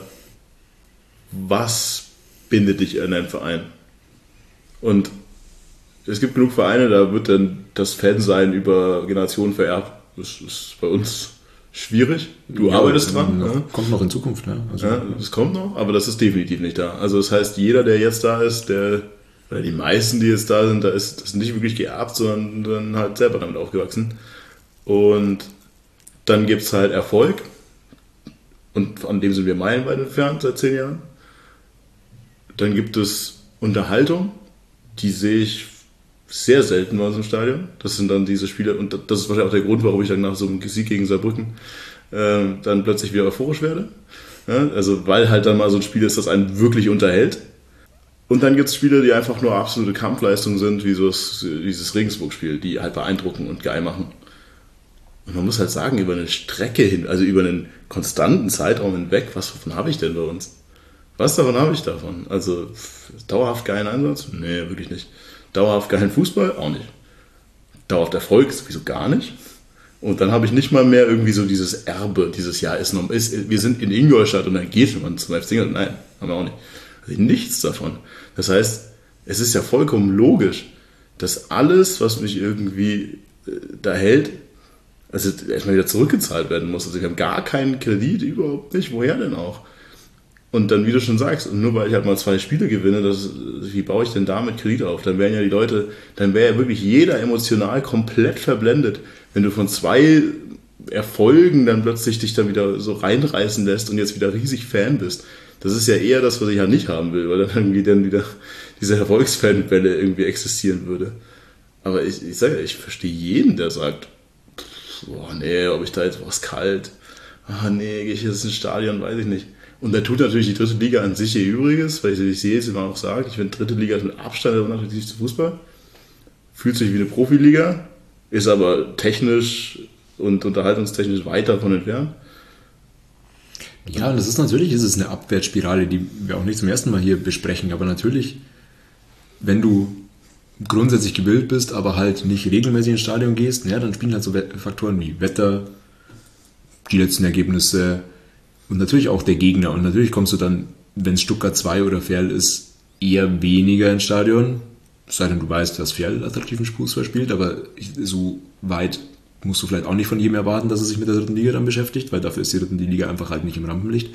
was bindet dich an einen Verein? Und es gibt genug Vereine, da wird dann das Fansein über Generationen vererbt. Das ist bei uns schwierig. Du arbeitest dran. Kommt noch in Zukunft. Ne? Also, ja, das kommt noch, aber das ist definitiv nicht da. Also das heißt, jeder, der jetzt da ist, oder die meisten, die jetzt da sind, das ist nicht wirklich geerbt, sondern halt selber damit aufgewachsen. Und dann gibt es halt Erfolg. Und von dem sind wir meilenweit entfernt seit 10 Jahren. Dann gibt es Unterhaltung, die sehe ich sehr selten bei uns im Stadion. Das sind dann diese Spiele, und das ist wahrscheinlich auch der Grund, warum ich dann nach so einem Sieg gegen Saarbrücken dann plötzlich wieder euphorisch werde. Ja, also weil halt dann mal so ein Spiel ist, das einen wirklich unterhält. Und dann gibt es Spiele, die einfach nur absolute Kampfleistungen sind, wie so dieses Regensburg-Spiel, die halt beeindrucken und geil machen. Und man muss halt sagen, über eine Strecke hin, also über einen konstanten Zeitraum hinweg, was davon habe ich denn bei uns? Was davon habe ich davon? Also dauerhaft geilen Einsatz? Nee, wirklich nicht. Dauerhaft geilen Fußball? Auch nicht. Dauerhaft Erfolg? Sowieso gar nicht. Und dann habe ich nicht mal mehr irgendwie so dieses Erbe, dieses Jahr wir sind in Ingolstadt und dann geht man zum FC. Nein, haben wir auch nicht. Also nichts davon. Das heißt, es ist ja vollkommen logisch, dass alles, was mich irgendwie da hält, also erstmal wieder zurückgezahlt werden muss. Also wir haben gar keinen Kredit, überhaupt nicht. Woher denn auch? Und dann, wie du schon sagst, und nur weil ich halt mal 2 Spiele gewinne, wie baue ich denn damit Kredit auf? Dann wären ja die Leute, dann wäre ja wirklich jeder emotional komplett verblendet, wenn du von 2 Erfolgen dann plötzlich dich dann wieder so reinreißen lässt und jetzt wieder riesig Fan bist. Das ist ja eher das, was ich halt nicht haben will, weil dann wieder diese Erfolgsfanwelle irgendwie existieren würde. Aber ich sage ja, ich verstehe jeden, der sagt, boah, nee, ob ich da jetzt was kalt, nee, gehe ich jetzt ins Stadion, weiß ich nicht. Und da tut natürlich die dritte Liga an sich ihr Übriges, weil ich sehe es immer auch sagt, ich finde, dritte Liga ist mit Abstand der unattraktivste Fußball. Fühlt sich wie eine Profiliga, ist aber technisch und unterhaltungstechnisch weit davon entfernt. Ja, und das ist natürlich eine Abwärtsspirale, die wir auch nicht zum ersten Mal hier besprechen, aber natürlich, wenn du grundsätzlich gebildet bist, aber halt nicht regelmäßig ins Stadion gehst, ja, dann spielen halt so Faktoren wie Wetter, die letzten Ergebnisse und natürlich auch der Gegner. Und natürlich kommst du dann, wenn es Stuttgart 2 oder Ferl ist, eher weniger ins Stadion, es sei denn, du weißt, dass Ferl attraktiven Fußball spielt, aber so weit musst du vielleicht auch nicht von jedem erwarten, dass er sich mit der dritten Liga dann beschäftigt, weil dafür ist die dritten Liga einfach halt nicht im Rampenlicht.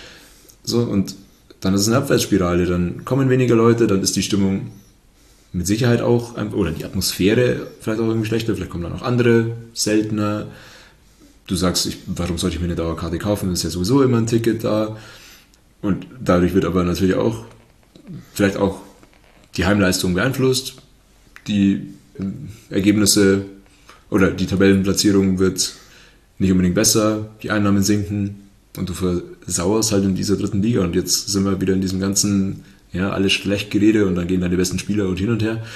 So, und dann ist es eine Abwärtsspirale, dann kommen weniger Leute, dann ist die Stimmung mit Sicherheit auch, oder die Atmosphäre vielleicht auch irgendwie schlechter, vielleicht kommen dann auch andere, seltener. Du sagst, warum sollte ich mir eine Dauerkarte kaufen, ist ja sowieso immer ein Ticket da. Und dadurch wird aber natürlich auch, vielleicht auch die Heimleistung beeinflusst, die Ergebnisse oder die Tabellenplatzierung wird nicht unbedingt besser, die Einnahmen sinken und du versauerst halt in dieser dritten Liga. Und jetzt sind wir wieder in diesem ganzen, ja, alles schlecht Gerede und dann gehen dann die besten Spieler und hin und her.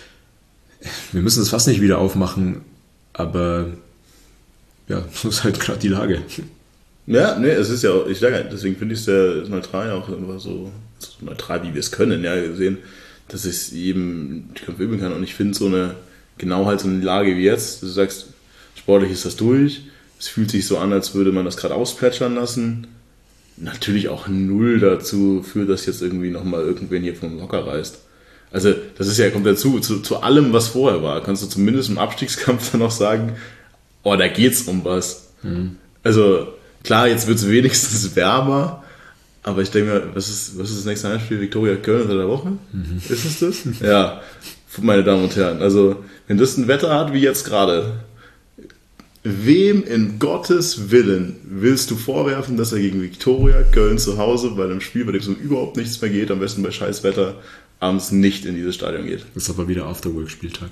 Wir müssen das fast nicht wieder aufmachen, aber ja, so ist halt gerade die Lage. Ja, nee, es ist ja auch, ich sage halt, deswegen finde ich es sehr neutral auch immer so neutral, wie wir es können, ja, gesehen, dass ich es jedem die Köpfe üben kann. Und ich finde so eine Lage wie jetzt, du sagst, sportlich ist das durch, es fühlt sich so an, als würde man das gerade ausplätschern lassen. Natürlich auch null dazu führt, dass jetzt irgendwie nochmal irgendwen hier vom Hocker reißt. Also das ist ja, kommt dazu, zu allem, was vorher war, kannst du zumindest im Abstiegskampf dann noch sagen, oh, da geht's um was. Also klar, jetzt wird's wenigstens wärmer, aber ich denke mir, was ist das nächste Heimspiel? Viktoria Köln unter der Woche? Ist es das? Ja, meine Damen und Herren, also wenn das ein Wetter hat wie jetzt gerade, wem in Gottes Willen willst du vorwerfen, dass er gegen Viktoria Köln zu Hause bei einem Spiel, bei dem es um überhaupt nichts mehr geht, am besten bei scheiß Wetter, abends nicht in dieses Stadion geht? Das ist aber wieder Afterwork-Spieltag.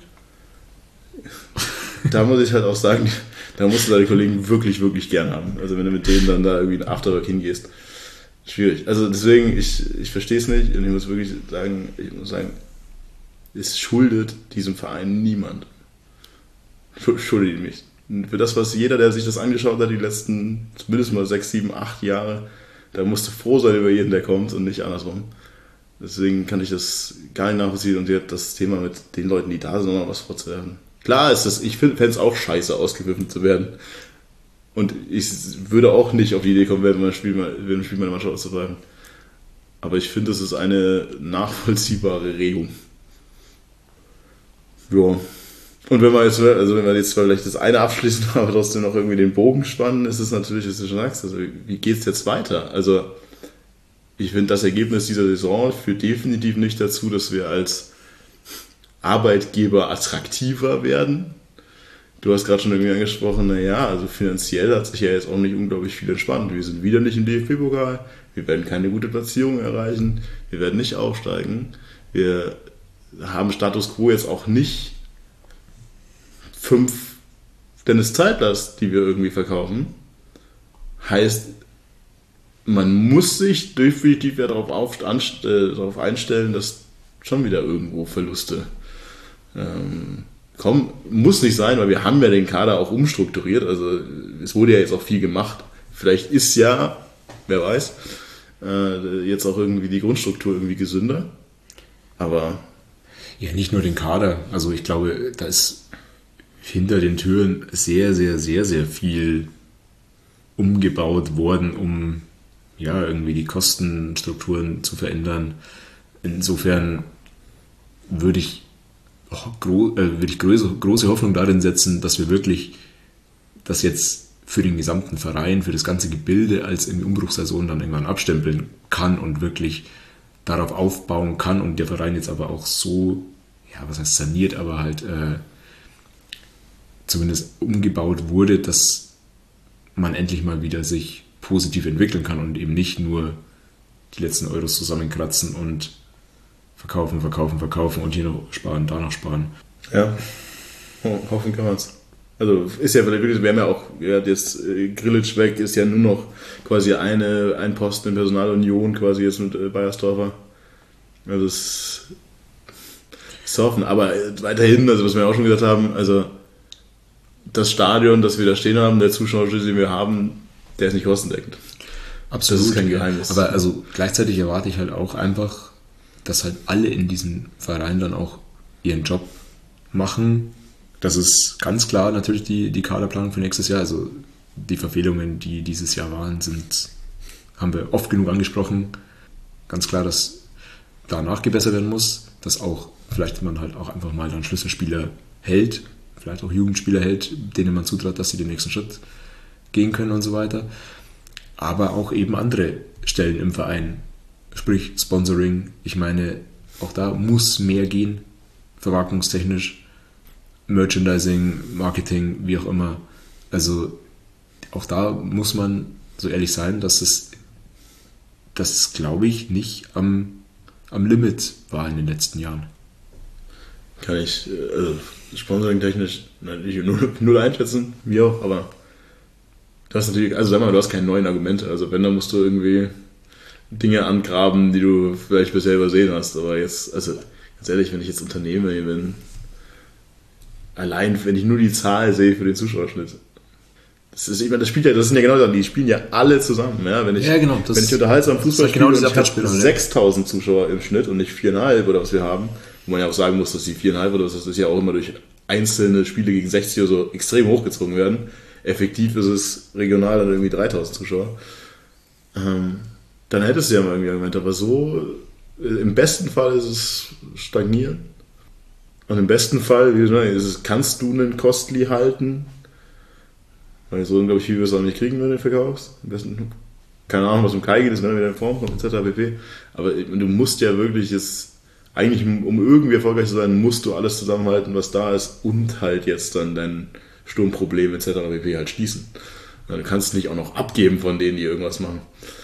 Da muss ich halt auch sagen, da musst du deine Kollegen wirklich, wirklich gern haben. Also wenn du mit denen dann da irgendwie in Afterwork hingehst. Schwierig. Also deswegen, ich verstehe es nicht und ich muss sagen, es schuldet diesem Verein niemand. Schuldet ihn nicht. Für das, was jeder, der sich das angeschaut hat, die letzten zumindest mal 6, 7, 8 Jahre, da musst du froh sein über jeden, der kommt und nicht andersrum. Deswegen kann ich das gar nicht nachvollziehen und das Thema mit den Leuten, die da sind, noch was vorzuwerfen. Klar ist das, ich fände es auch scheiße, ausgepfiffen zu werden. Und ich würde auch nicht auf die Idee kommen, während dem Spiel meine Mannschaft auszupfeifen. Aber ich finde, das ist eine nachvollziehbare Regung. Ja. Und wenn wir jetzt vielleicht das eine abschließen, aber trotzdem noch irgendwie den Bogen spannen, ist es natürlich, was du schon sagst, also wie geht's jetzt weiter? Also ich finde, das Ergebnis dieser Saison führt definitiv nicht dazu, dass wir als Arbeitgeber attraktiver werden. Du hast gerade schon irgendwie angesprochen, also finanziell hat sich ja jetzt auch nicht unglaublich viel entspannt. Wir sind wieder nicht im DFB-Pokal, wir werden keine gute Platzierung erreichen, wir werden nicht aufsteigen, wir haben Status Quo jetzt auch nicht 5 Dennis Zeitlers, die wir irgendwie verkaufen. Heißt, man muss sich definitiv ja darauf einstellen, dass schon wieder irgendwo Verluste kommen. Muss nicht sein, weil wir haben ja den Kader auch umstrukturiert. Also es wurde ja jetzt auch viel gemacht. Vielleicht ist ja, wer weiß, jetzt auch irgendwie die Grundstruktur irgendwie gesünder. Aber ja, nicht nur den Kader. Also ich glaube, da ist hinter den Türen sehr, sehr, sehr, sehr viel umgebaut worden, um ja irgendwie die Kostenstrukturen zu verändern. Insofern würde ich große Hoffnung darin setzen, dass wir wirklich das jetzt für den gesamten Verein, für das ganze Gebilde als irgendwie Umbruchssaison dann irgendwann abstempeln kann und wirklich darauf aufbauen kann und der Verein jetzt aber auch so, ja, was heißt saniert, aber halt zumindest umgebaut wurde, dass man endlich mal wieder sich positiv entwickeln kann und eben nicht nur die letzten Euros zusammenkratzen und verkaufen und hier noch sparen, da noch sparen. Ja, hoffen kann man es. Also ist ja wirklich, wir haben ja auch, jetzt Grillitsch weg, ist ja nur noch quasi ein Posten in Personalunion quasi jetzt mit Beiersdorfer. Also es ist zu hoffen, aber weiterhin, also was wir auch schon gesagt haben, also das Stadion, das wir da stehen haben, der Zuschauerschlüssel, den wir haben, der ist nicht kostendeckend. Absolut. Das ist kein Geheimnis. Aber also gleichzeitig erwarte ich halt auch einfach, dass halt alle in diesem Verein dann auch ihren Job machen. Das ist ganz klar natürlich die Kaderplanung für nächstes Jahr. Also die Verfehlungen, die dieses Jahr waren, haben wir oft genug angesprochen. Ganz klar, dass da nachgebessert werden muss, dass auch vielleicht man halt auch einfach mal dann Schlüsselspieler hält, vielleicht auch Jugendspieler hält, denen man zutraut, dass sie den nächsten Schritt gehen können und so weiter. Aber auch eben andere Stellen im Verein, sprich Sponsoring. Ich meine, auch da muss mehr gehen, vermarktungstechnisch, Merchandising, Marketing, wie auch immer. Also auch da muss man so ehrlich sein, dass es glaube ich, nicht am Limit war in den letzten Jahren. Kann ich, also Sponsoring-technisch natürlich null einschätzen, wie auch, aber du hast natürlich, also sag mal, du hast keine neuen Argumente. Also wenn, dann musst du irgendwie Dinge angraben, die du vielleicht bisher übersehen hast. Aber jetzt, also ganz ehrlich, wenn ich jetzt Unternehmer bin, allein wenn ich nur die Zahl sehe für den Zuschauerschnitt, das sind ja genau das, die spielen ja alle zusammen. Ja? Wenn ich unterhaltsam Fußball spiele und ich habe 6.000 Zuschauer im Schnitt und nicht 4.500 oder was wir haben, wo man ja auch sagen muss, dass die 4.500 oder was das ist ja auch immer durch einzelne Spiele gegen 60 oder so extrem hochgezogen werden. Effektiv ist es regional dann irgendwie 3.000 Zuschauer. Dann hättest du ja mal irgendwie Argumente, aber so im besten Fall ist es stagnieren. Und im besten Fall, kannst du einen Costly halten. Weil so, glaube ich, viel wirst du auch nicht kriegen, wenn du den verkaufst. Am besten, keine Ahnung, was um Kai geht, ist, wenn er wieder in Form kommt, etc. pp. Aber du musst ja wirklich eigentlich, um irgendwie erfolgreich zu sein, musst du alles zusammenhalten, was da ist und halt jetzt dann dein Sturmproblem etc. pp. Halt schließen. Du kannst nicht auch noch abgeben von denen, die irgendwas machen.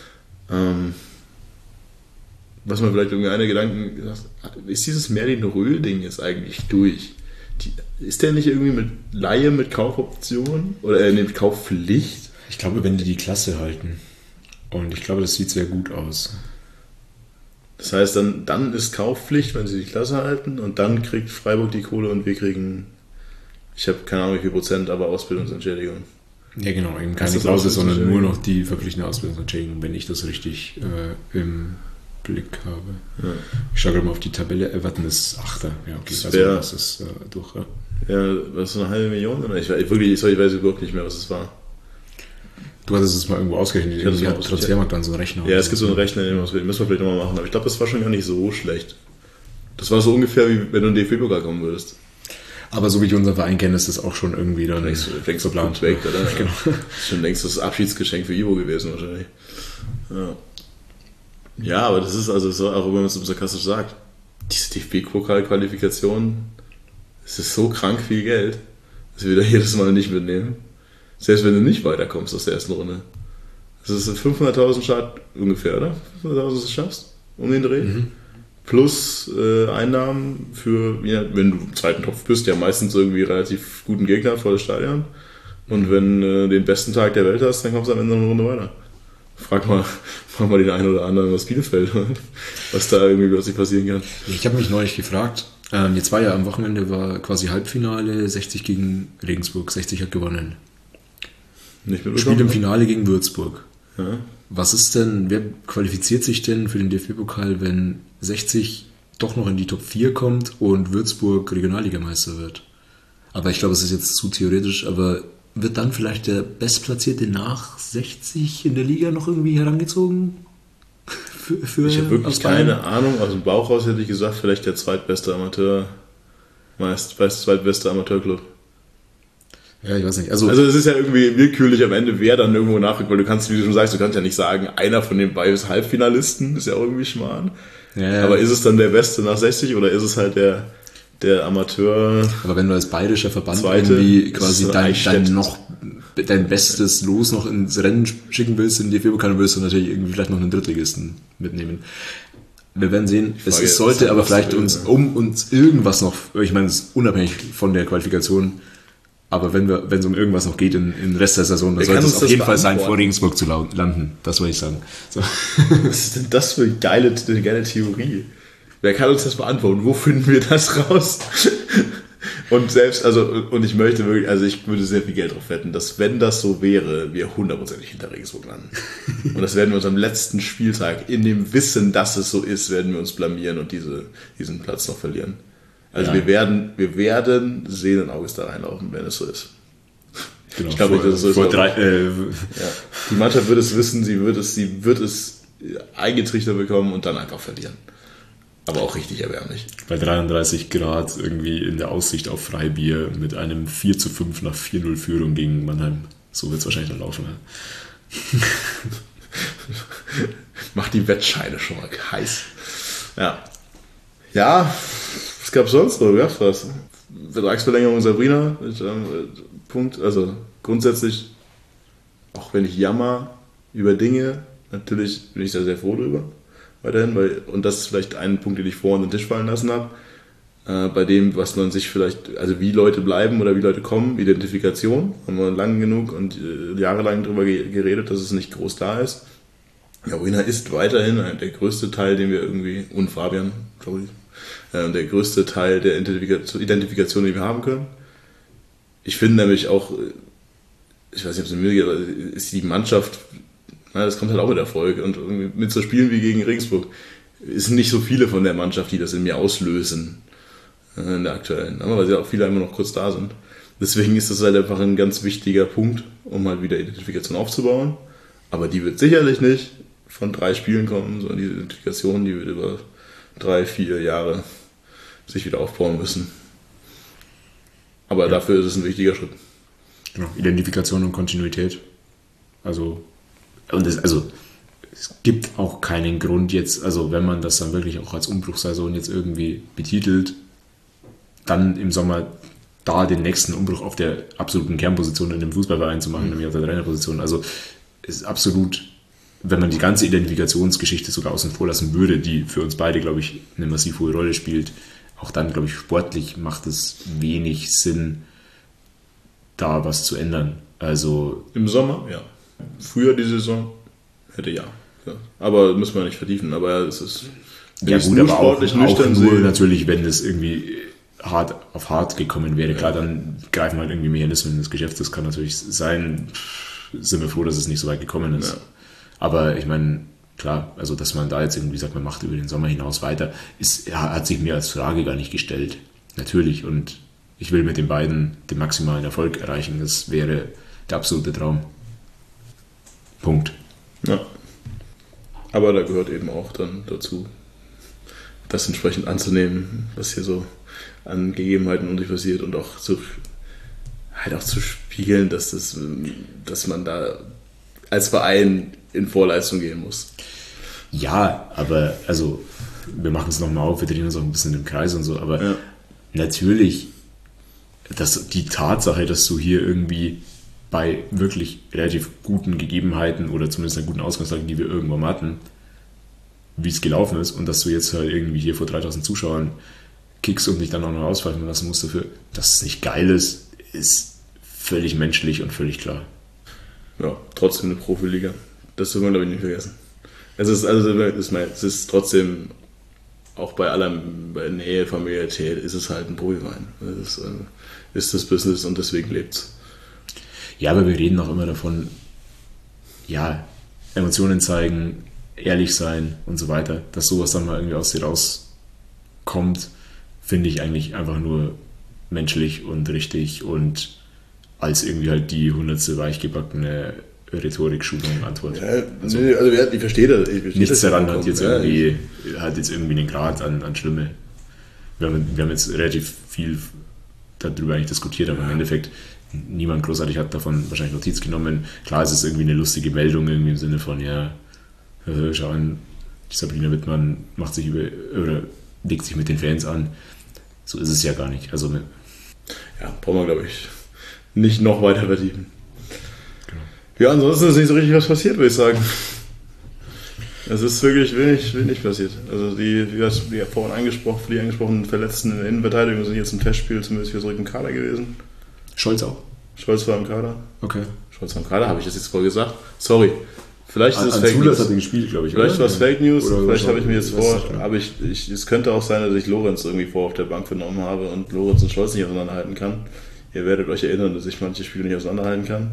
Was man vielleicht irgendwie Gedanken gesagt, ist dieses Merlin-Röhl-Ding jetzt eigentlich durch? Ist der nicht irgendwie mit Leihe mit Kaufoption oder mit Kaufpflicht? Ich glaube, wenn die Klasse halten. Und ich glaube, das sieht sehr gut aus. Das heißt, dann ist Kaufpflicht, wenn sie die Klasse halten, und dann kriegt Freiburg die Kohle und wir kriegen, ich habe keine Ahnung wie viel Prozent, aber Ausbildungsentschädigung. Ja, genau, eben keine Klausel, sondern nur noch die verpflichtende Ausbildungsentschädigung, wenn ich das richtig im Blick habe. Ja. Ich schaue gerade mal auf die Tabelle. Everton ist Achter. Ja, okay, das ist durch. Ja. Ja, was ist 1,5 Million? Ich weiß überhaupt nicht mehr, was es war. Du hattest es mal irgendwo ausgerechnet. Irgendwie hat Transfermarkt dann so einen Rechner. Ja, es gibt so einen Rechner, den müssen wir vielleicht nochmal machen. Aber ich glaube, das war schon gar nicht so schlecht. Das war so ungefähr, wie wenn du in den DFB-Pokal kommen würdest. Aber so wie ich unseren Verein kenne, ist das auch schon irgendwie dann längst geplant. Weg, oder? Genau. Das ist schon längst das Abschiedsgeschenk für Ivo gewesen wahrscheinlich. Ja, aber das ist also so, auch wenn man es so sarkastisch sagt, diese DFB-Pokal-Qualifikation, es ist so krank viel Geld, dass wir da jedes Mal nicht mitnehmen. Selbst wenn du nicht weiterkommst aus der ersten Runde. Das ist 500.000 Start ungefähr, oder? 500.000, dass du es schaffst, um den Dreh. Mhm. Plus Einnahmen für, ja, wenn du im zweiten Topf bist, ja meistens irgendwie relativ guten Gegner, volles Stadion. Und wenn du den besten Tag der Welt hast, dann kommst du am Ende noch eine Runde weiter. Frag mal den einen oder anderen aus Bielefeld, was da irgendwie plötzlich passieren kann. Ich habe mich neulich gefragt, jetzt war ja am Wochenende war quasi Halbfinale, 60 gegen Regensburg, 60 hat gewonnen. Spielt im Finale gegen Würzburg. Ja. Was ist denn, wer qualifiziert sich denn für den DFB-Pokal, wenn 60 doch noch in die Top 4 kommt und Würzburg Regionalligameister wird? Aber ich glaube, es ist jetzt zu theoretisch, aber wird dann vielleicht der Bestplatzierte nach 60 in der Liga noch irgendwie herangezogen? Ich habe wirklich keine Ahnung. Aus dem Bauch raus hätte ich gesagt, vielleicht der zweitbeste Amateurclub. Ja, ich weiß nicht. Also es ist ja irgendwie willkürlich am Ende, wer dann irgendwo nachrückt, weil du kannst, wie du schon sagst, du kannst ja nicht sagen, einer von den beiden Halbfinalisten, ist ja auch irgendwie Schmarrn. Ja. Aber ist es dann der Beste nach 60 oder ist es halt der Amateur? Aber wenn du als bayerischer Verband irgendwie quasi dein bestes Los noch ins Rennen schicken willst in die DFB-Pokal, dann willst du natürlich irgendwie vielleicht noch einen Drittligisten mitnehmen. Wir werden sehen, es sollte aber vielleicht uns irgendwas noch, ich meine, es ist unabhängig von der Qualifikation, aber wenn es um irgendwas noch geht im Rest der Saison, dann sollte es auf jeden Fall sein, vor Regensburg zu landen. Das wollte ich sagen. So. Was ist denn das für eine geile Theorie? Wer kann uns das beantworten? Wo finden wir das raus? Und ich möchte wirklich, also ich würde sehr viel Geld drauf wetten, dass wenn das so wäre, wir 100% hinter Regensburg landen. Und das werden wir uns am letzten Spieltag, in dem Wissen, dass es so ist, werden wir uns blamieren und diesen Platz noch verlieren. Also ja. wir werden sehenden Auges da reinlaufen, wenn es so ist. Genau, ich glaube nicht, dass es so ist. Die Mannschaft wird es wissen, sie wird es eingetrichtert bekommen und dann einfach verlieren. Aber auch richtig erbärmlich. Bei 33 Grad irgendwie in der Aussicht auf Freibier mit einem 4:5 nach 4:0 Führung gegen Mannheim. So wird es wahrscheinlich dann laufen. Ja. Macht die Wettscheine schon mal heiß. Ja, was gab es sonst noch? Gab's was? Vertragsverlängerung Sabrina. Punkt. Also grundsätzlich, auch wenn ich jammer über Dinge, natürlich bin ich da sehr froh drüber. Weiterhin, und das ist vielleicht ein Punkt, den ich vorhin den Tisch fallen lassen habe, bei dem, was man sich vielleicht, also wie Leute bleiben oder wie Leute kommen, Identifikation, haben wir lang genug und jahrelang darüber geredet, dass es nicht groß da ist. Sabrina ist weiterhin der größte Teil, den wir irgendwie, und Fabian, glaube ich, der größte Teil der Identifikation, die wir haben können. Ich finde nämlich auch, ich weiß nicht, ob es mir geht, aber ist die Mannschaft, das kommt halt auch mit Erfolg und mit so Spielen wie gegen Regensburg sind nicht so viele von der Mannschaft, die das in mir auslösen in der aktuellen, weil sie auch viele immer noch kurz da sind. Deswegen ist das halt einfach ein ganz wichtiger Punkt, um halt wieder Identifikation aufzubauen, aber die wird sicherlich nicht von 3 Spielen kommen, sondern die Identifikation, die wird über 3-4 Jahre sich wieder aufbauen müssen. Aber dafür ist es ein wichtiger Schritt. Genau, Identifikation und Kontinuität. Also es gibt auch keinen Grund jetzt, also wenn man das dann wirklich auch als Umbruchssaison jetzt irgendwie betitelt, dann im Sommer da den nächsten Umbruch auf der absoluten Kernposition in dem Fußballverein zu machen, nämlich auf der Trainerposition. Also ist absolut, wenn man die ganze Identifikationsgeschichte sogar außen vor lassen würde, die für uns beide, glaube ich, eine massiv hohe Rolle spielt, auch dann, glaube ich, sportlich macht es wenig Sinn, da was zu ändern. Also im Sommer, ja. Früher die Saison hätte ja. Aber müssen wir nicht vertiefen. Aber es ist ja gut, aber auch nur natürlich, wenn es irgendwie hart auf hart gekommen wäre. Klar, dann greifen halt irgendwie Mechanismen des Geschäfts. Das kann natürlich sein. Sind wir froh, dass es nicht so weit gekommen ist. Ja. Aber ich meine, klar, also dass man da jetzt irgendwie sagt, man macht über den Sommer hinaus weiter, hat sich mir als Frage gar nicht gestellt. Natürlich. Und ich will mit den beiden den maximalen Erfolg erreichen. Das wäre der absolute Traum. Punkt. Ja. Aber da gehört eben auch dann dazu, das entsprechend anzunehmen, was hier so an Gegebenheiten um sich passiert und auch zu spiegeln, dass man da als Verein in Vorleistung gehen muss. Ja, aber also wir machen es nochmal auf, wir drehen uns auch ein bisschen im Kreis und so, aber natürlich, die Tatsache, dass du hier irgendwie bei wirklich relativ guten Gegebenheiten oder zumindest einer guten Ausgangslage, die wir irgendwann hatten, wie es gelaufen ist und dass du jetzt halt irgendwie hier vor 3000 Zuschauern kickst und dich dann auch noch auspfeifen lassen musst dafür, dass es nicht geil ist völlig menschlich und völlig klar. Ja, trotzdem eine Profiliga. Das dürfen wir, glaube ich, nicht vergessen. Es ist trotzdem, auch bei Nähe, Familiarität, ist es halt ein Profiverein. Das ist das Business und deswegen lebt es. Ja, aber wir reden auch immer davon, ja, Emotionen zeigen, ehrlich sein und so weiter, dass sowas dann mal irgendwie aus dir rauskommt, finde ich eigentlich einfach nur menschlich und richtig und als irgendwie halt die 100. weichgebackene Rhetorik-Schulung Antwort. Ja, also ich verstehe das. Nichts daran hat jetzt irgendwie einen Grad an Schlimme. Wir haben jetzt relativ viel darüber eigentlich diskutiert, aber im Endeffekt niemand großartig hat davon wahrscheinlich Notiz genommen. Klar, es ist irgendwie eine lustige Meldung irgendwie im Sinne von, ja, schau an, die Sabrina Wittmann legt sich mit den Fans an. So ist es ja gar nicht. Also, ja, brauchen wir, glaube ich, nicht noch weiter vertiefen. Genau. Ja, ansonsten ist nicht so richtig was passiert, würde ich sagen. Es ist wirklich wenig passiert. Also die vorhin angesprochenen Verletzten in der Innenverteidigung sind jetzt im Testspiel zumindest wieder zurück im Kader gewesen. Scholz auch? Scholz war im Kader. Okay. Scholz war im Kader, habe ich das jetzt voll gesagt? Sorry. Vielleicht ist es Fake News. Hat gespielt, glaube ich. Vielleicht war es Fake News, oder vielleicht habe ich mir jetzt aber es könnte auch sein, dass ich Lorenz irgendwie auf der Bank vernommen habe und Lorenz und Scholz nicht auseinanderhalten kann. Ihr werdet euch erinnern, dass ich manche Spiele nicht auseinanderhalten kann.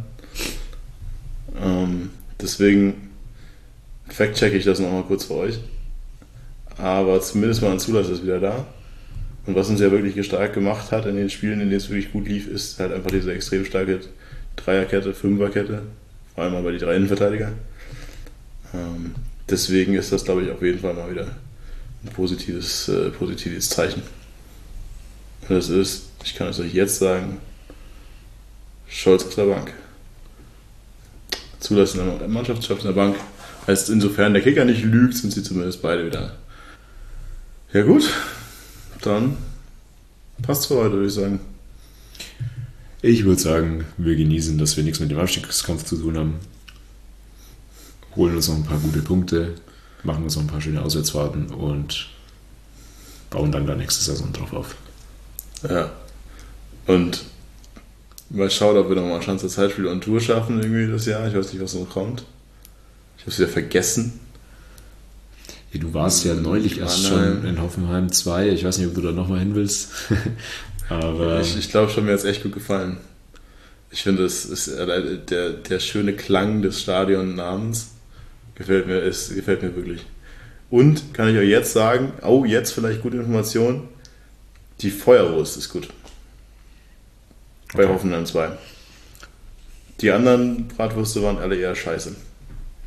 Deswegen fact-checke ich das nochmal kurz für euch. Aber zumindest mal ein Zulass ist wieder da. Und was uns ja wirklich stark gemacht hat in den Spielen, in denen es wirklich gut lief, ist halt einfach diese extrem starke Dreierkette, Fünferkette. Vor allem aber die 3 Innenverteidiger. Deswegen ist das, glaube ich, auf jeden Fall mal wieder ein positives Zeichen. Und das ist, ich kann es euch jetzt sagen, Scholz auf der Bank. Zulassen der Mannschaftschef auf der Bank. Heißt, insofern der Kicker nicht lügt, sind sie zumindest beide wieder. Ja gut, dann passt's für heute, würde ich sagen. Ich würde sagen, wir genießen, dass wir nichts mit dem Abstiegskampf zu tun haben. Holen uns noch ein paar gute Punkte, machen uns noch ein paar schöne Auswärtsfahrten und bauen dann da nächste Saison drauf auf. Ja. Und mal schauen, ob wir nochmal Schanzer Zeitspiel und Tour schaffen irgendwie das Jahr. Ich weiß nicht, was noch kommt. Ich habe es wieder vergessen. Ja, du warst ja neulich erst schon in Hoffenheim 2. Ich weiß nicht, ob du da nochmal hin willst. Aber ich glaube schon, mir hat es echt gut gefallen. Ich finde, es ist der schöne Klang des Stadionnamens gefällt mir wirklich. Und kann ich euch jetzt sagen, jetzt vielleicht gute Information, die Feuerwurst ist gut. Bei Hoffenheim 2. Die anderen Bratwürste waren alle eher scheiße.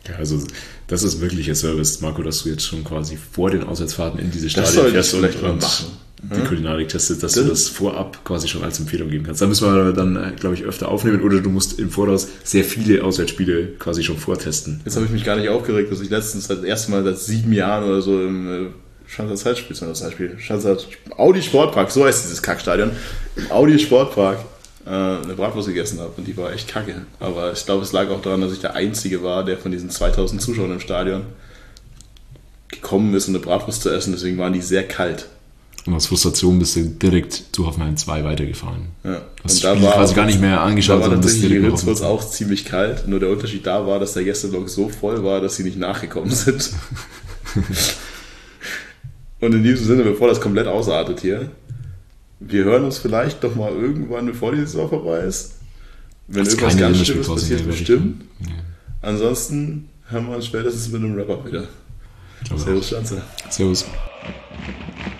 Ja, also das ist wirklich ein Service, Marco, dass du jetzt schon quasi vor den Auswärtsfahrten in diese Stadien fährst und die Kulinarik testest, dass du das vorab quasi schon als Empfehlung geben kannst. Da müssen wir dann, glaube ich, öfter aufnehmen oder du musst im Voraus sehr viele Auswärtsspiele quasi schon vortesten. Jetzt habe ich mich gar nicht aufgeregt, dass ich letztens das erste Mal seit 7 Jahren oder so im Schanzer Zeitspiel, Schanzer Audi Sportpark, so heißt dieses Kackstadion, im Audi Sportpark eine Bratwurst gegessen habe und die war echt kacke. Aber ich glaube, es lag auch daran, dass ich der Einzige war, der von diesen 2000 Zuschauern im Stadion gekommen ist, um eine Bratwurst zu essen. Deswegen waren die sehr kalt. Und aus Frustration bist du direkt zu Hoffenheim 2 weitergefahren. Ja. Hast du quasi gar nicht mehr angeschaut. Da war tatsächlich die Ritzwurst auch ziemlich kalt. Nur der Unterschied da war, dass der Gästeblock so voll war, dass sie nicht nachgekommen sind. Und in diesem Sinne, bevor das komplett ausartet hier, wir hören uns vielleicht doch mal irgendwann, bevor die Saison vorbei ist. Wenn irgendwas ganz Schlimmes passiert, bestimmt. Ja. Ansonsten hören wir uns spätestens mit einem Rapper wieder. Servus, Schanze. Servus.